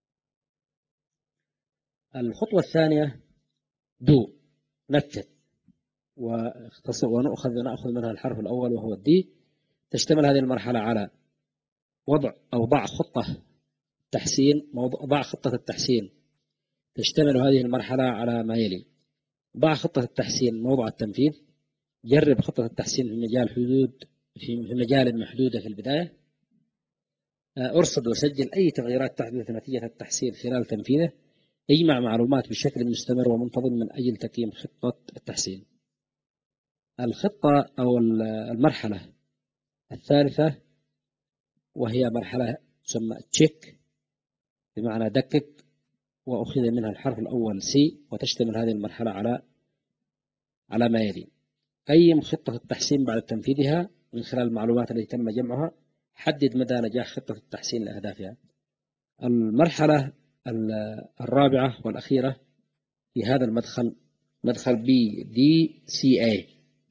الخطوة الثانية دو، نفذ، واختصر ونأخذ نأخذ منها الحرف الأول وهو الدي. تشتمل هذه المرحلة على وضع أو ضع خطة تحسين ضع خطة التحسين. تشتمل هذه المرحلة على ما يلي: ضع خطة التحسين موضع التنفيذ، جرب خطة التحسين في مجال حدود في مجال محدودة في البداية، ارصد وسجل أي تغييرات تحدث نتيجة التحسين خلال تنفيذه، اجمع معلومات بشكل مستمر ومنتظم من أجل تقييم خطة التحسين. الخطة أو المرحلة الثالثة وهي مرحلة تسمى تشيك بمعنى دقق، وأخذ منها الحرف الأول سي، وتشتمل هذه المرحلة على على ما يلي: قيم خطة التحسين بعد تنفيذها من خلال المعلومات التي تم جمعها، حدد مدى نجاح خطة التحسين لأهدافها. المرحلة الرابعة والأخيرة في هذا المدخل مدخل بي دي سي اي.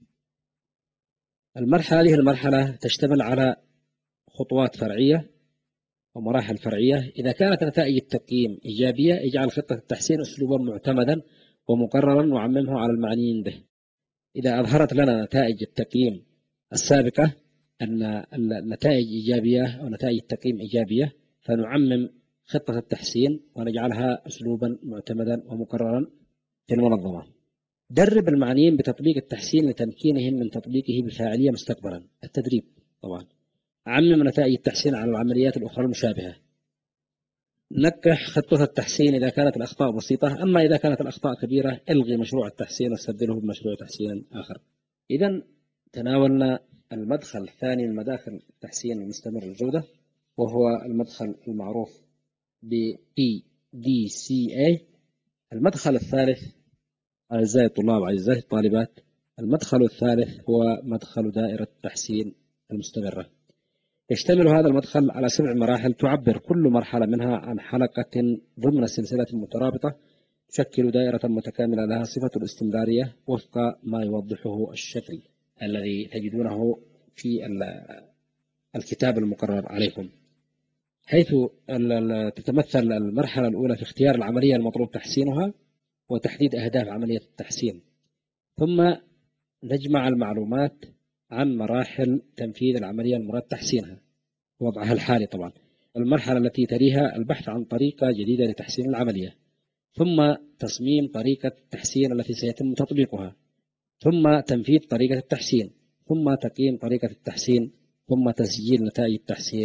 المرحلة هذه المرحلة تشتمل على خطوات فرعية ومراحل فرعية. إذا كانت نتائج التقييم إيجابية اجعل خطة التحسين أسلوبا معتمدا ومقررا وعممه على المعنيين به. إذا أظهرت لنا نتائج التقييم السابقة أن النتائج إيجابية أو نتائج التقييم إيجابية فنعمم خطة التحسين ونجعلها أسلوبا معتمدا ومقررا في المنظمة. درب المعنيين بتطبيق التحسين لتمكينهم من تطبيقه بفاعلية مستقبلا. التدريب طبعا. عمم نتائج التحسين على العمليات الأخرى المشابهة. نكح خطة التحسين إذا كانت الأخطاء بسيطة، أما إذا كانت الأخطاء كبيرة إلغي مشروع التحسين واستبدله بمشروع تحسين آخر. إذن تناولنا المدخل الثاني من مداخل التحسين المستمر للجودة وهو المدخل المعروف ب بي دي سي اي. المدخل الثالث أعزائي الطلاب أعزائي الطالبات، المدخل الثالث هو مدخل دائرة التحسين المستمرة. يشتمل هذا المدخل على سبع مراحل تعبر كل مرحلة منها عن حلقة ضمن سلسلة مترابطة تشكل دائرة متكاملة لها صفة الاستمرارية وفق ما يوضحه الشكل الذي تجدونه في الكتاب المقرر عليكم، حيث تتمثل المرحلة الأولى في اختيار العملية المطلوب تحسينها وتحديد أهداف عملية التحسين، ثم نجمع المعلومات عن مراحل تنفيذ العملية المراد تحسينها وضعها الحالي. طبعا المرحلة التي تليها البحث عن طريقة جديدة لتحسين العملية، ثم تصميم طريقة التحسين التي سيتم تطبيقها، ثم تنفيذ طريقة التحسين، ثم تقييم طريقة التحسين، ثم تسجيل نتائج التحسين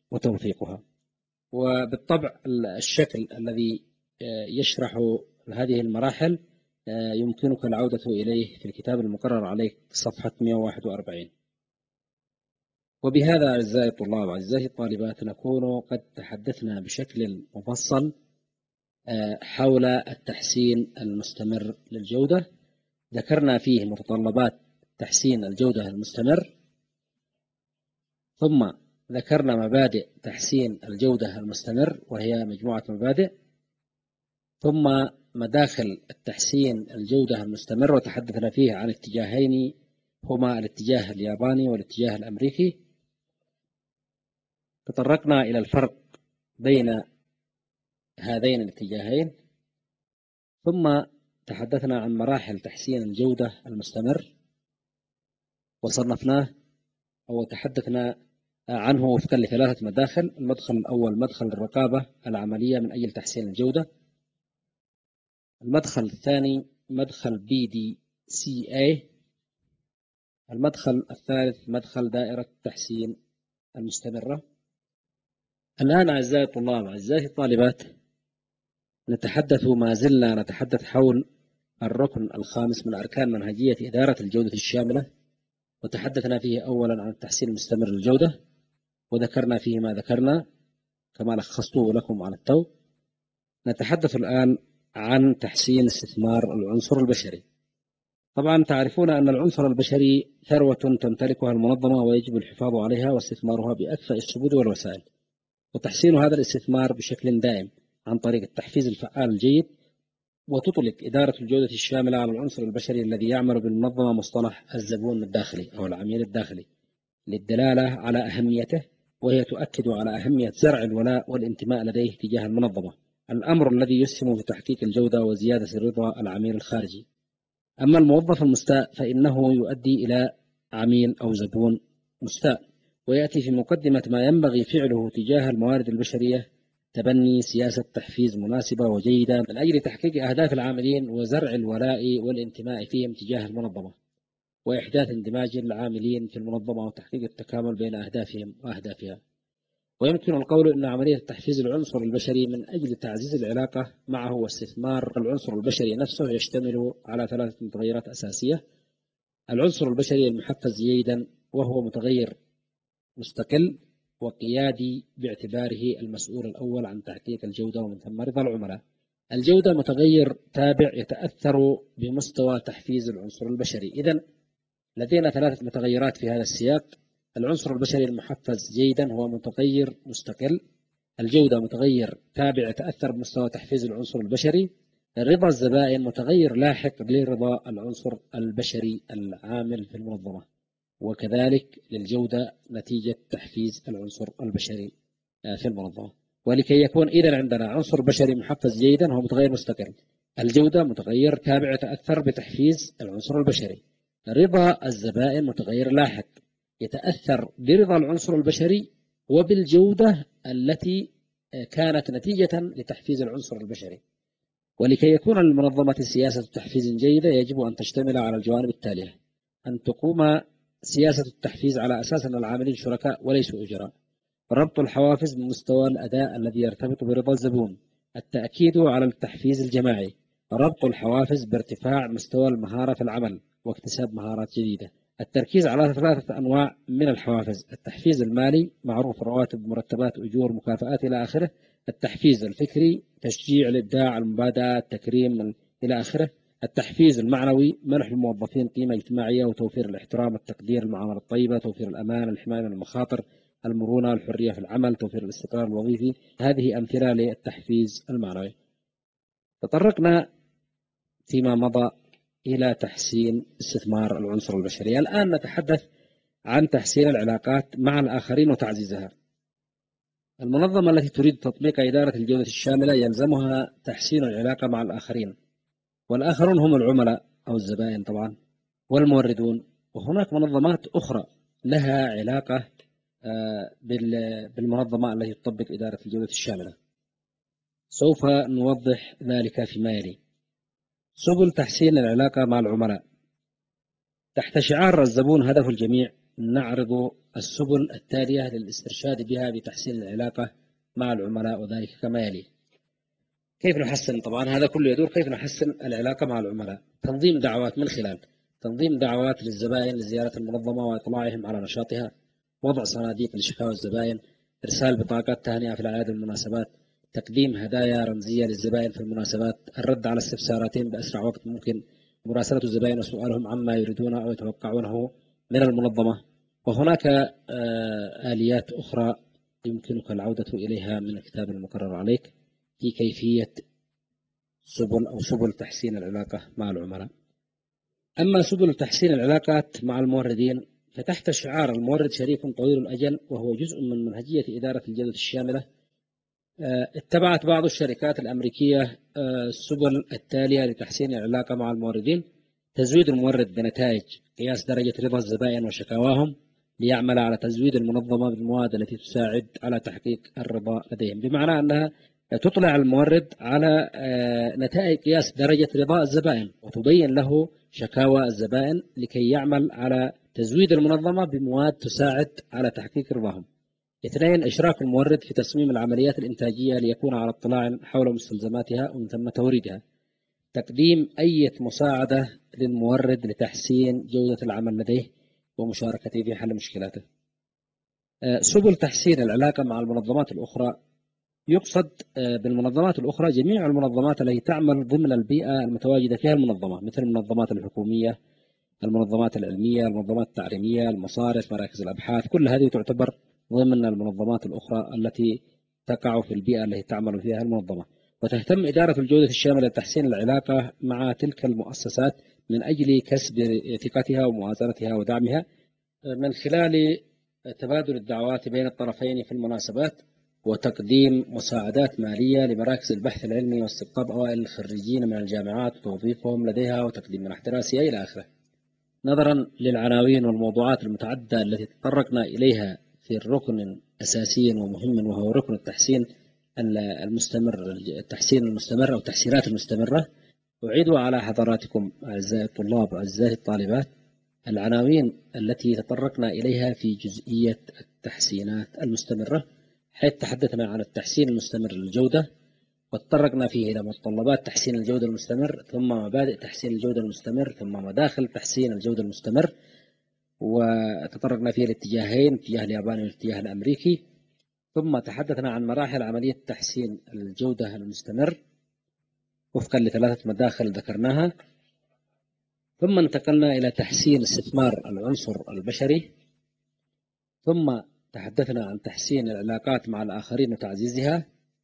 وتوثيقها. وبالطبع الشكل الذي يشرح هذه المراحل يمكنك العودة إليه في الكتاب المقرر عليك صفحة مئة وواحد وأربعين. وبهذا أعزائي الطلاب وأعزائي الطالبات نكون قد تحدثنا بشكل مفصل حول التحسين المستمر للجودة. ذكرنا فيه متطلبات تحسين الجودة المستمر، ثم ذكرنا مبادئ تحسين الجودة المستمر وهي مجموعة مبادئ، ثم مداخل التحسين الجودة المستمر وتحدثنا فيه عن اتجاهين هما الاتجاه الياباني والاتجاه الأمريكي. تطرقنا إلى الفرق بين هذين الاتجاهين، ثم تحدثنا عن مراحل تحسين الجودة المستمر وصنفناه أو تحدثنا عنه وفقا لثلاثة مداخل. المدخل الأول مدخل الرقابة العملية من أجل تحسين الجودة. المدخل الثاني مدخل بي دي سي اي. المدخل الثالث مدخل دائرة التحسين المستمرة. الآن أعزائي الطلاب أعزائي الطالبات نتحدث ما زلنا نتحدث حول الركن الخامس من أركان منهجية إدارة الجودة الشاملة، وتحدثنا فيه أولا عن التحسين المستمر للجودة، وذكرنا فيه ما ذكرنا كما لخصته لكم على التو. نتحدث الآن عن تحسين استثمار العنصر البشري. طبعا تعرفون أن العنصر البشري ثروة تمتلكها المنظمة ويجب الحفاظ عليها واستثمارها بأكفأ السبل والوسائل، وتحسين هذا الاستثمار بشكل دائم عن طريق التحفيز الفعال الجيد. وتطلق إدارة الجودة الشاملة على العنصر البشري الذي يعمل بالمنظمة مصطلح الزبون الداخلي أو العميل الداخلي للدلالة على أهميته، وهي تؤكد على أهمية زرع الولاء والانتماء لديه تجاه المنظمة، الأمر الذي يسهم في تحقيق الجودة وزيادة رضا العميل الخارجي. أما الموظف المستاء فإنه يؤدي إلى عميل أو زبون مستاء. ويأتي في مقدمة ما ينبغي فعله تجاه الموارد البشرية تبني سياسة تحفيز مناسبة وجيدة من أجل تحقيق أهداف العاملين وزرع الولاء والانتماء فيهم تجاه المنظمة، وإحداث اندماج العاملين في المنظمة وتحقيق التكامل بين أهدافهم وأهدافها. ويمكن القول أن عملية تحفيز العنصر البشري من أجل تعزيز العلاقة معه واستثمار العنصر البشري نفسه يشتمل على ثلاثة متغيرات أساسية. العنصر البشري المحفز جيدا وهو متغير مستقل وقيادي باعتباره المسؤول الأول عن تحقيق الجودة ومن ثم رضا العملاء. الجودة متغير تابع يتأثر بمستوى تحفيز العنصر البشري. إذن لدينا ثلاثة متغيرات في هذا السياق. العنصر البشري المحفز جيدا هو متغير مستقل. الجودة متغير تابع يتأثر بمستوى تحفيز العنصر البشري. رضا الزبائن متغير لاحق لرضا العنصر البشري العامل في المنظمة، وكذلك للجودة نتيجة تحفيز العنصر البشري في المنظمة. ولكي يكون إذن عندنا عنصر بشري محفز جيدا هو متغير مستقل، الجودة متغير تابع يتأثر بتحفيز العنصر البشري، رضا الزبائن متغير لاحق يتأثر برضا العنصر البشري وبالجودة التي كانت نتيجة لتحفيز العنصر البشري. ولكي يكون للمنظمة سياسة تحفيز جيدة يجب أن تشتمل على الجوانب التالية: أن تقوم سياسة التحفيز على أساس أن العاملين شركاء وليسوا أجراء، ربط الحوافز بمستوى الأداء الذي يرتبط برضا الزبون، التأكيد على التحفيز الجماعي، ربط الحوافز بارتفاع مستوى المهارة في العمل واكتساب مهارات جديدة، التركيز على ثلاثة أنواع من الحوافز: التحفيز المالي معروف رواتب مرتبات أجور مكافآت إلى آخره، التحفيز الفكري تشجيع الإبداع المبادئ التكريم إلى آخره، التحفيز المعنوي منح الموظفين قيمة اجتماعية وتوفير الاحترام التقدير المعاملة الطيبة توفير الأمان الحماية من المخاطر المرونة الحرية في العمل توفير الاستقرار الوظيفي. هذه أمثلة للتحفيز المعنوي. تطرقنا فيما مضى إلى تحسين استثمار العنصر البشري. الآن نتحدث عن تحسين العلاقات مع الآخرين وتعزيزها. المنظمة التي تريد تطبيق إدارة الجودة الشاملة يلزمها تحسين العلاقة مع الآخرين، والآخرون هم العملاء أو الزبائن طبعا والموردون. وهناك منظمات أخرى لها علاقة بالمنظمة التي تطبق إدارة الجودة الشاملة. سوف نوضح ذلك فيما يلي. سبل تحسين العلاقة مع العملاء. تحت شعار الزبون هدف الجميع نعرض السبل التالية للاسترشاد بها بتحسين العلاقة مع العملاء، وذلك كما يلي. كيف نحسن؟ طبعا هذا كله يدور كيف نحسن العلاقة مع العملاء. تنظيم دعوات من خلال تنظيم دعوات للزبائن لزيارة المنظمة وإطلاعهم على نشاطها، وضع صناديق لشكاوى الزبائن، إرسال بطاقات تهنئة في الأعياد والمناسبات، تقديم هدايا رمزية للزبائن في المناسبات، الرد على استفساراتهم بأسرع وقت ممكن، مراسلة الزبائن وسؤالهم عما يريدون أو يتوقعونه من المنظمة. وهناك آليات أخرى يمكنك العودة إليها من الكتاب المقرر عليك في كيفية سبل أو سبل تحسين العلاقة مع العملاء. أما سبل تحسين العلاقات مع الموردين فتحت شعار المورد شريك طويل الأجل، وهو جزء من منهجية إدارة الجودة الشاملة. اتبعت بعض الشركات الأمريكية السبل التالية لتحسين العلاقة مع الموردين: تزويد المورد بنتائج قياس درجة رضا الزبائن وشكاواهم ليعمل على تزويد المنظمة بالمواد التي تساعد على تحقيق الرضا لديهم، بمعنى أنها تطلع المورد على نتائج قياس درجة رضا الزبائن وتبين له شكاوى الزبائن لكي يعمل على تزويد المنظمة بمواد تساعد على تحقيق رضاهم. اثنين، إشراك المورد في تصميم العمليات الإنتاجية ليكون على اطلاع حول مستلزماتها ومن ثم توريدها. تقديم أي مساعدة للمورد لتحسين جودة العمل لديه ومشاركته في حل مشكلاته. سبل تحسين العلاقة مع المنظمات الأخرى: يقصد بالمنظمات الأخرى جميع المنظمات التي تعمل ضمن البيئة المتواجدة فيها المنظمة، مثل المنظمات الحكومية، المنظمات العلمية، المنظمات التعليمية، المصارف، مراكز الأبحاث، كل هذه تعتبر ضمن المنظمات الأخرى التي تقع في البيئة التي تعمل فيها المنظمة. وتهتم إدارة الجودة الشاملة لتحسين العلاقة مع تلك المؤسسات من أجل كسب ثقتها وموازنتها ودعمها من خلال تبادل الدعوات بين الطرفين في المناسبات، وتقديم مساعدات مالية لمراكز البحث العلمي واستقطاب أوائل الخريجين من الجامعات وتوظيفهم لديها وتقديم منح دراسية إلى آخره. نظرا للعناوين والموضوعات المتعددة التي تطرقنا إليها في الركن أساسي ومهم وهو ركن التحسين المستمر التحسين المستمر أو التحسينات المستمرة، أعيد على حضراتكم أعزائي الطلاب وأعزائي الطالبات العناوين التي تطرقنا إليها في جزئية التحسينات المستمرة، حيث تحدثنا عن التحسين المستمر للجودة، وتطرقنا فيه إلى متطلبات تحسين الجودة المستمر، ثم مبادئ تحسين الجودة المستمر، ثم مداخل تحسين الجودة المستمر، وتطرقنا فيه الاتجاهين، الاتجاه الياباني والاتجاه الأمريكي، ثم تحدثنا عن مراحل عملية تحسين الجودة المستمر وفقا لثلاثة مداخل ذكرناها، ثم انتقلنا إلى تحسين استثمار العنصر البشري، ثم تحدثنا عن تحسين العلاقات مع الآخرين وتعزيزها.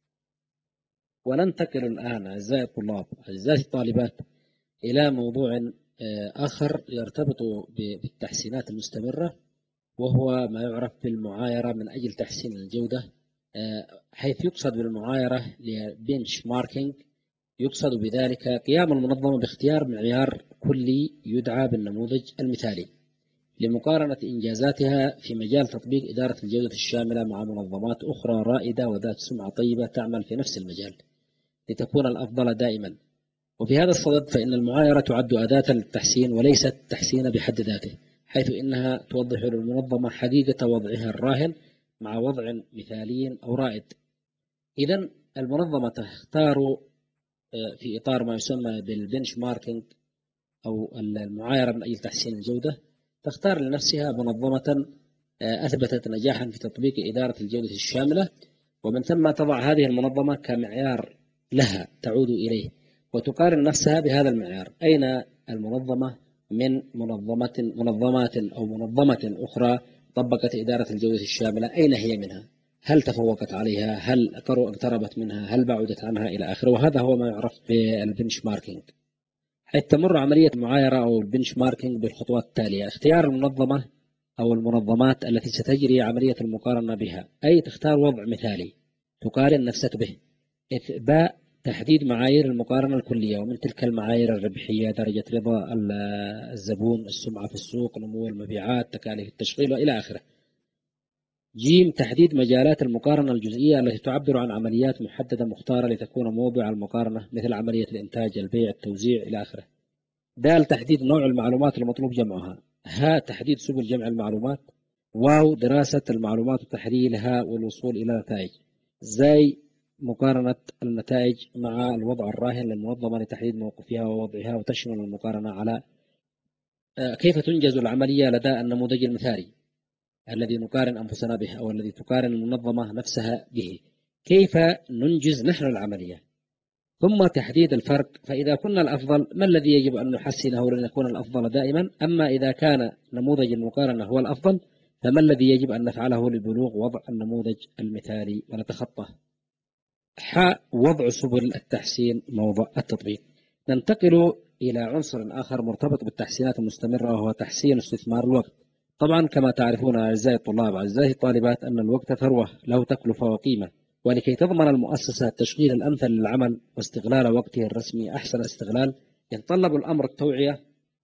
وننتقل الآن أعزائي الطلاب أعزائي الطالبات إلى موضوع آخر يرتبط بالتحسينات المستمرة، وهو ما يعرف بالمعايرة من أجل تحسين الجودة، حيث يقصد بالمعايرة لبنش ماركينج. يقصد بذلك قيام المنظمة باختيار معيار كلي يدعى بالنموذج المثالي لمقارنة إنجازاتها في مجال تطبيق إدارة الجودة الشاملة مع منظمات أخرى رائدة وذات سمعة طيبة تعمل في نفس المجال لتكون الأفضل دائما. وفي هذا الصدد فإن المعايرة تعد أداة للتحسين وليست تحسين بحد ذاته، حيث إنها توضح للمنظمة حقيقة وضعها الراهن مع وضع مثالي أو رائد. إذن المنظمة تختار في إطار ما يسمى بالبنش ماركينج أو المعايرة من أجل تحسين الجودة، تختار لنفسها منظمة أثبتت نجاحا في تطبيق إدارة الجودة الشاملة، ومن ثم تضع هذه المنظمة كمعيار لها تعود إليه وتقارن نفسها بهذا المعيار. أين المنظمة من منظمة منظمات أو منظمة أخرى طبقت إدارة الجودة الشاملة؟ أين هي منها؟ هل تفوقت عليها؟ هل اقتربت منها؟ هل بعدت عنها؟ إلى آخره. وهذا هو ما يعرف بالبنش ماركينج، حيث تمر عملية المعايرة أو البنش ماركينج بالخطوات التالية: اختيار المنظمة أو المنظمات التي ستجري عملية المقارنة بها، أي تختار وضع مثالي تقارن نفسك به. باء تحديد معايير المقارنة الكلية، ومن تلك المعايير الربحية، درجة رضا الزبون، السمعة في السوق، نمو المبيعات، تكاليف التشغيل وإلى آخره. جيم تحديد مجالات المقارنة الجزئية التي تعبر عن عمليات محددة مختارة لتكون موضع المقارنة، مثل عملية الإنتاج، البيع، التوزيع إلى آخره. دال تحديد نوع المعلومات المطلوب جمعها. ها تحديد سبل جمع المعلومات. واو دراسة المعلومات وتحليلها والوصول إلى نتائج. زي مقارنة النتائج مع الوضع الراهن للمنظمة لتحديد موقفها ووضعها، وتشمل المقارنة على كيف تنجز العملية لدى النموذج المثالي الذي نقارن أنفسنا به أو الذي تقارن المنظمة نفسها به، كيف ننجز نحن العملية. ثم تحديد الفرق، فإذا كنا الأفضل ما الذي يجب أن نحسنه لنكون الأفضل دائما، أما إذا كان نموذج المقارنة هو الأفضل فما الذي يجب أن نفعله لبلوغ وضع النموذج المثالي ونتخطاه. حاء وضع سبل التحسين موضع التطبيق. ننتقل إلى عنصر آخر مرتبط بالتحسينات المستمرة وهو تحسين استثمار الوقت. طبعا كما تعرفون أعزائي الطلاب أعزائي الطالبات أن الوقت ثروة له تكلفة وقيمة، ولكي تضمن المؤسسة التشغيل الأمثل للعمل واستغلال وقته الرسمي أحسن استغلال، يتطلب الأمر التوعية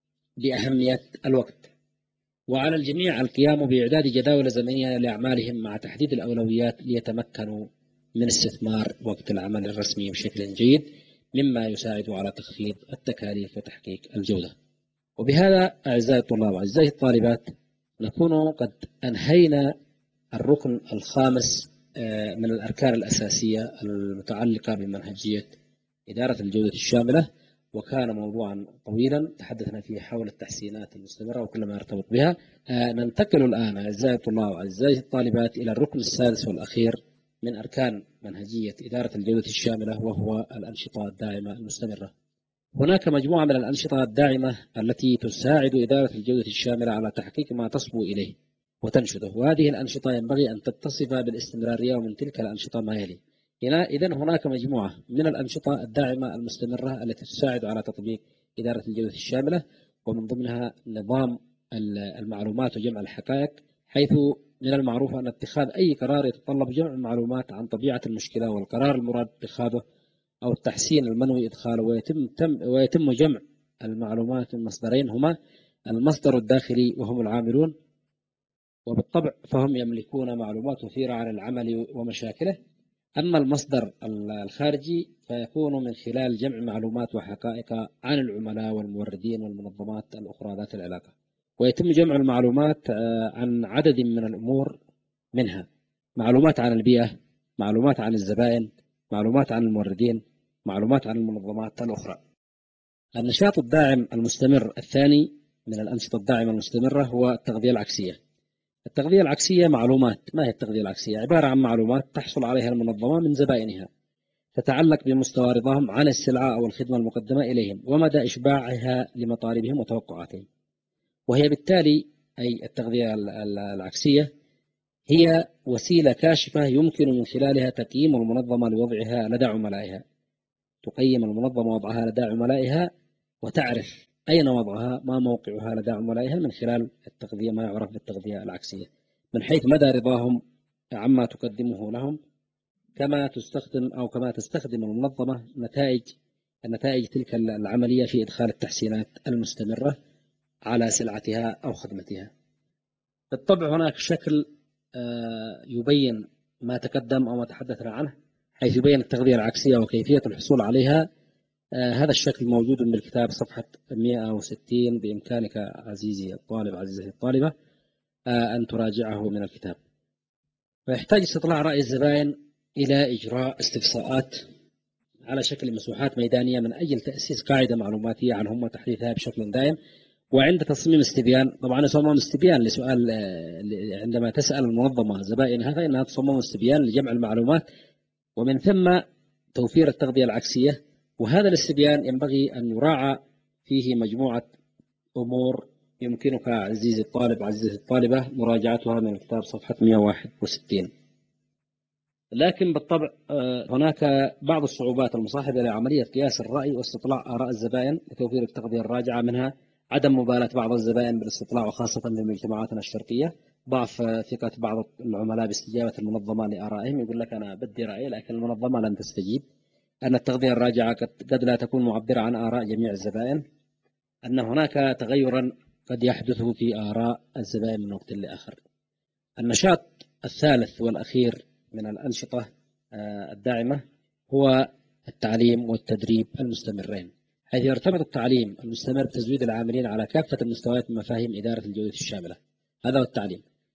بأهمية الوقت، وعلى الجميع القيام بإعداد جداول زمنية لأعمالهم مع تحديد الأولويات ليتمكنوا من استثمار وقت العمل الرسمي بشكل جيد، مما يساعد على تخفيض التكاليف وتحقيق الجودة. وبهذا أعزائي الطلاب أعزائي الطالبات نكون قد أنهينا الركن الخامس من الأركان الأساسية المتعلقة بمنهجية إدارة الجودة الشاملة، وكان موضوعا طويلا تحدثنا فيه حول التحسينات المستمرة وكل ما يرتبط بها. ننتقل الآن أعزائي الطلاب أعزائي الطالبات إلى الركن السادس والأخير من أركان منهجية إدارة الجودة الشاملة، وهو الأنشطة الداعمة المستمرة. هناك مجموعة من الأنشطة الداعمة التي تساعد إدارة الجودة الشاملة على تحقيق ما تصبو إليه وتنشده، وهذه الأنشطة ينبغي أن تتصف بالاستمرارية، ومن تلك الأنشطة ما يلي. إذن هناك مجموعة من الأنشطة الداعمة المستمرة التي تساعد على تطبيق إدارة الجودة الشاملة، ومن ضمنها نظام المعلومات وجمع الحقائق، حيث من المعروف أن اتخاذ أي قرار يتطلب جمع المعلومات عن طبيعة المشكلة والقرار المراد اتخاذه أو التحسين المنوي إدخاله، ويتم تم ويتم جمع المعلومات من مصدرين هما المصدر الداخلي وهم العاملون، وبالطبع فهم يملكون معلومات مثيرة عن العمل ومشاكله. أما المصدر الخارجي فيكون من خلال جمع معلومات وحقائق عن العملاء والموردين والمنظمات الأخرى ذات العلاقة، ويتم جمع المعلومات عن عدد من الأمور، منها معلومات عن البيئة، معلومات عن الزبائن، معلومات عن الموردين، معلومات عن المنظمات الأخرى. النشاط الداعم المستمر الثاني من الأنشطة الداعمة المستمرة هو التغذية العكسية. التغذية العكسية معلومات. ما هي التغذية العكسية؟ عبارة عن معلومات تحصل عليها المنظمة من زبائنها تتعلق بمستوى رضاهم عن السلعة أو الخدمة المقدمة إليهم ومدى إشباعها لمطالبهم وتوقعاتهم، وهي بالتالي أي التغذية العكسية هي وسيلة كاشفة يمكن من خلالها تقييم المنظمة لوضعها لدى عملائها. تقيم المنظمة وضعها لدى عملائها وتعرف أين وضعها، ما موقعها لدى عملائها، من خلال التغذية، ما يعرف بالتغذية العكسية، من حيث مدى رضاهم عما تقدمه لهم، كما تستخدم أو كما تستخدم المنظمة نتائج النتائج تلك العملية في إدخال التحسينات المستمرة على سلعتها أو خدمتها. بالطبع هناك شكل يبين ما تقدم أو ما تحدثنا عنه، حيث يبين التغذية العكسية وكيفية الحصول عليها. هذا الشكل موجود بالكتاب صفحة مئة وستين، بإمكانك عزيزي الطالب عزيزتي الطالبة أن تراجعه من الكتاب. ويحتاج استطلاع رأي الزبائن إلى إجراء استفساءات على شكل مسوحات ميدانية من أجل تأسيس قاعدة معلوماتية عنهم وتحديثها بشكل دائم. وعند تصميم استبيان، طبعا يصمم استبيان لسؤال، عندما تسأل المنظمة زبائنها فإنها تصمم استبيان لجمع المعلومات ومن ثم توفير التغذية العكسية. وهذا الاستبيان ينبغي أن يراعى فيه مجموعة أمور يمكنك عزيزي الطالب عزيزتي الطالبة مراجعتها من الكتاب صفحة مئة وواحد وستين. لكن بالطبع هناك بعض الصعوبات المصاحبة لعملية قياس الرأي واستطلاع آراء الزبائن لتوفير التغذية الراجعة، منها عدم مبالاة بعض الزبائن بالاستطلاع، وخاصة في مجتمعاتنا الشرقية، ضعف ثقة بعض العملاء باستجابة المنظمة لآرائهم. يقول لك أنا بدي رأي لكن المنظمة لن تستجيب. أن التغذية الراجعة قد لا تكون معبرة عن آراء جميع الزبائن. أن هناك تغيرا قد يحدث في آراء الزبائن من وقت لآخر. النشاط الثالث والأخير من الأنشطة الداعمة هو التعليم والتدريب المستمرين، حيث يرتبط التعليم المستمر بتزويد العاملين على كافة المستويات من مفاهيم إدارة الجودة الشاملة. هذا هو التعليم.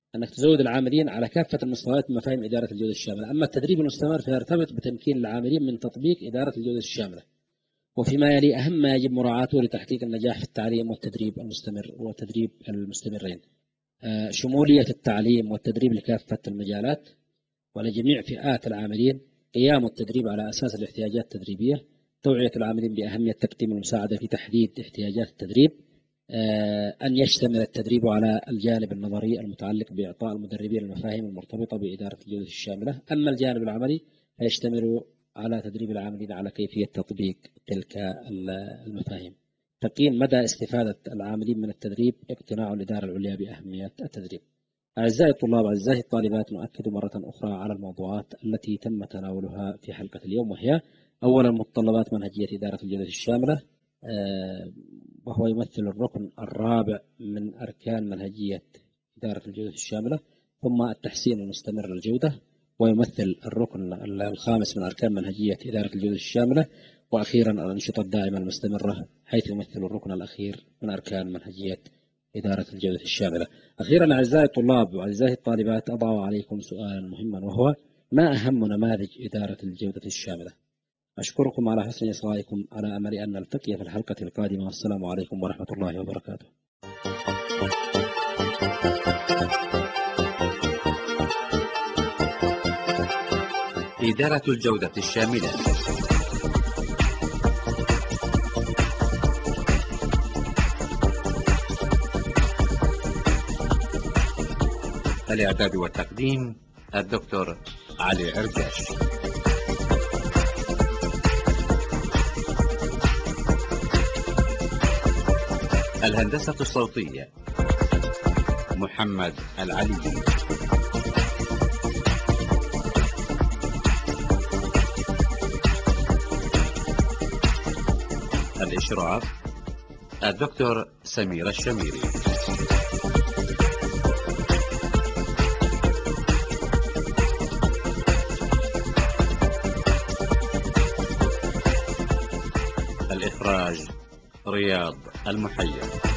أنك تزود العاملين على كافة المستويات من مفاهيم إدارة الجودة الشاملة. أما التدريب المستمر فيرتبط بتمكين العاملين من تطبيق إدارة الجودة الشاملة، وفيما يلي أهم ما يجب مراعاته لتحقيق النجاح في التعليم والتدريب المستمر والتدريب المستمرين: شمولية التعليم والتدريب لكافة المجالات ولجميع فئات العاملين، قيام التدريب على أساس الاحتياجات التدريبية، توعية العاملين بأهمية تقديم المساعدة في تحديد احتياجات التدريب، أن يشتمل التدريب على الجانب النظري المتعلق بإعطاء المدربين المفاهيم المرتبطة بإدارة الجودة الشاملة، أما الجانب العملي فيشتمل على تدريب العاملين على كيفية تطبيق تلك المفاهيم. تقييم مدى استفادة العاملين من التدريب، اقتناع الإدارة العليا بأهمية التدريب. أعزائي الطلاب، أعزائي الطالبات، نؤكد مرة أخرى على الموضوعات التي تم تناولها في حلقة اليوم، وهي: أولا، متطلبات منهجية إدارة الجودة الشاملة، وهو يمثل الركن الرابع من أركان منهجية إدارة الجودة الشاملة، ثم التحسين المستمر للجودة، ويمثل الركن الخامس من أركان منهجية إدارة الجودة الشاملة، وأخيرا الأنشطة الدائمة المستمرة، حيث يمثل الركن الأخير من أركان منهجية إدارة الجودة الشاملة. أخيرا أعزائي الطلاب وأعزائي الطالبات، أضع عليكم سؤالا مهما، وهو: ما أهم نماذج إدارة الجودة الشاملة؟ أشكركم على حسن إصغائكم، على أمل أن نلتقي في الحلقة القادمة، والسلام عليكم ورحمة الله وبركاته. إدارة الجودة الشاملة. الإعداد والتقديم الدكتور علي عرجاش. الهندسة الصوتية محمد العلي. الإشراف الدكتور سمير الشميري. الإخراج رياض المحيي.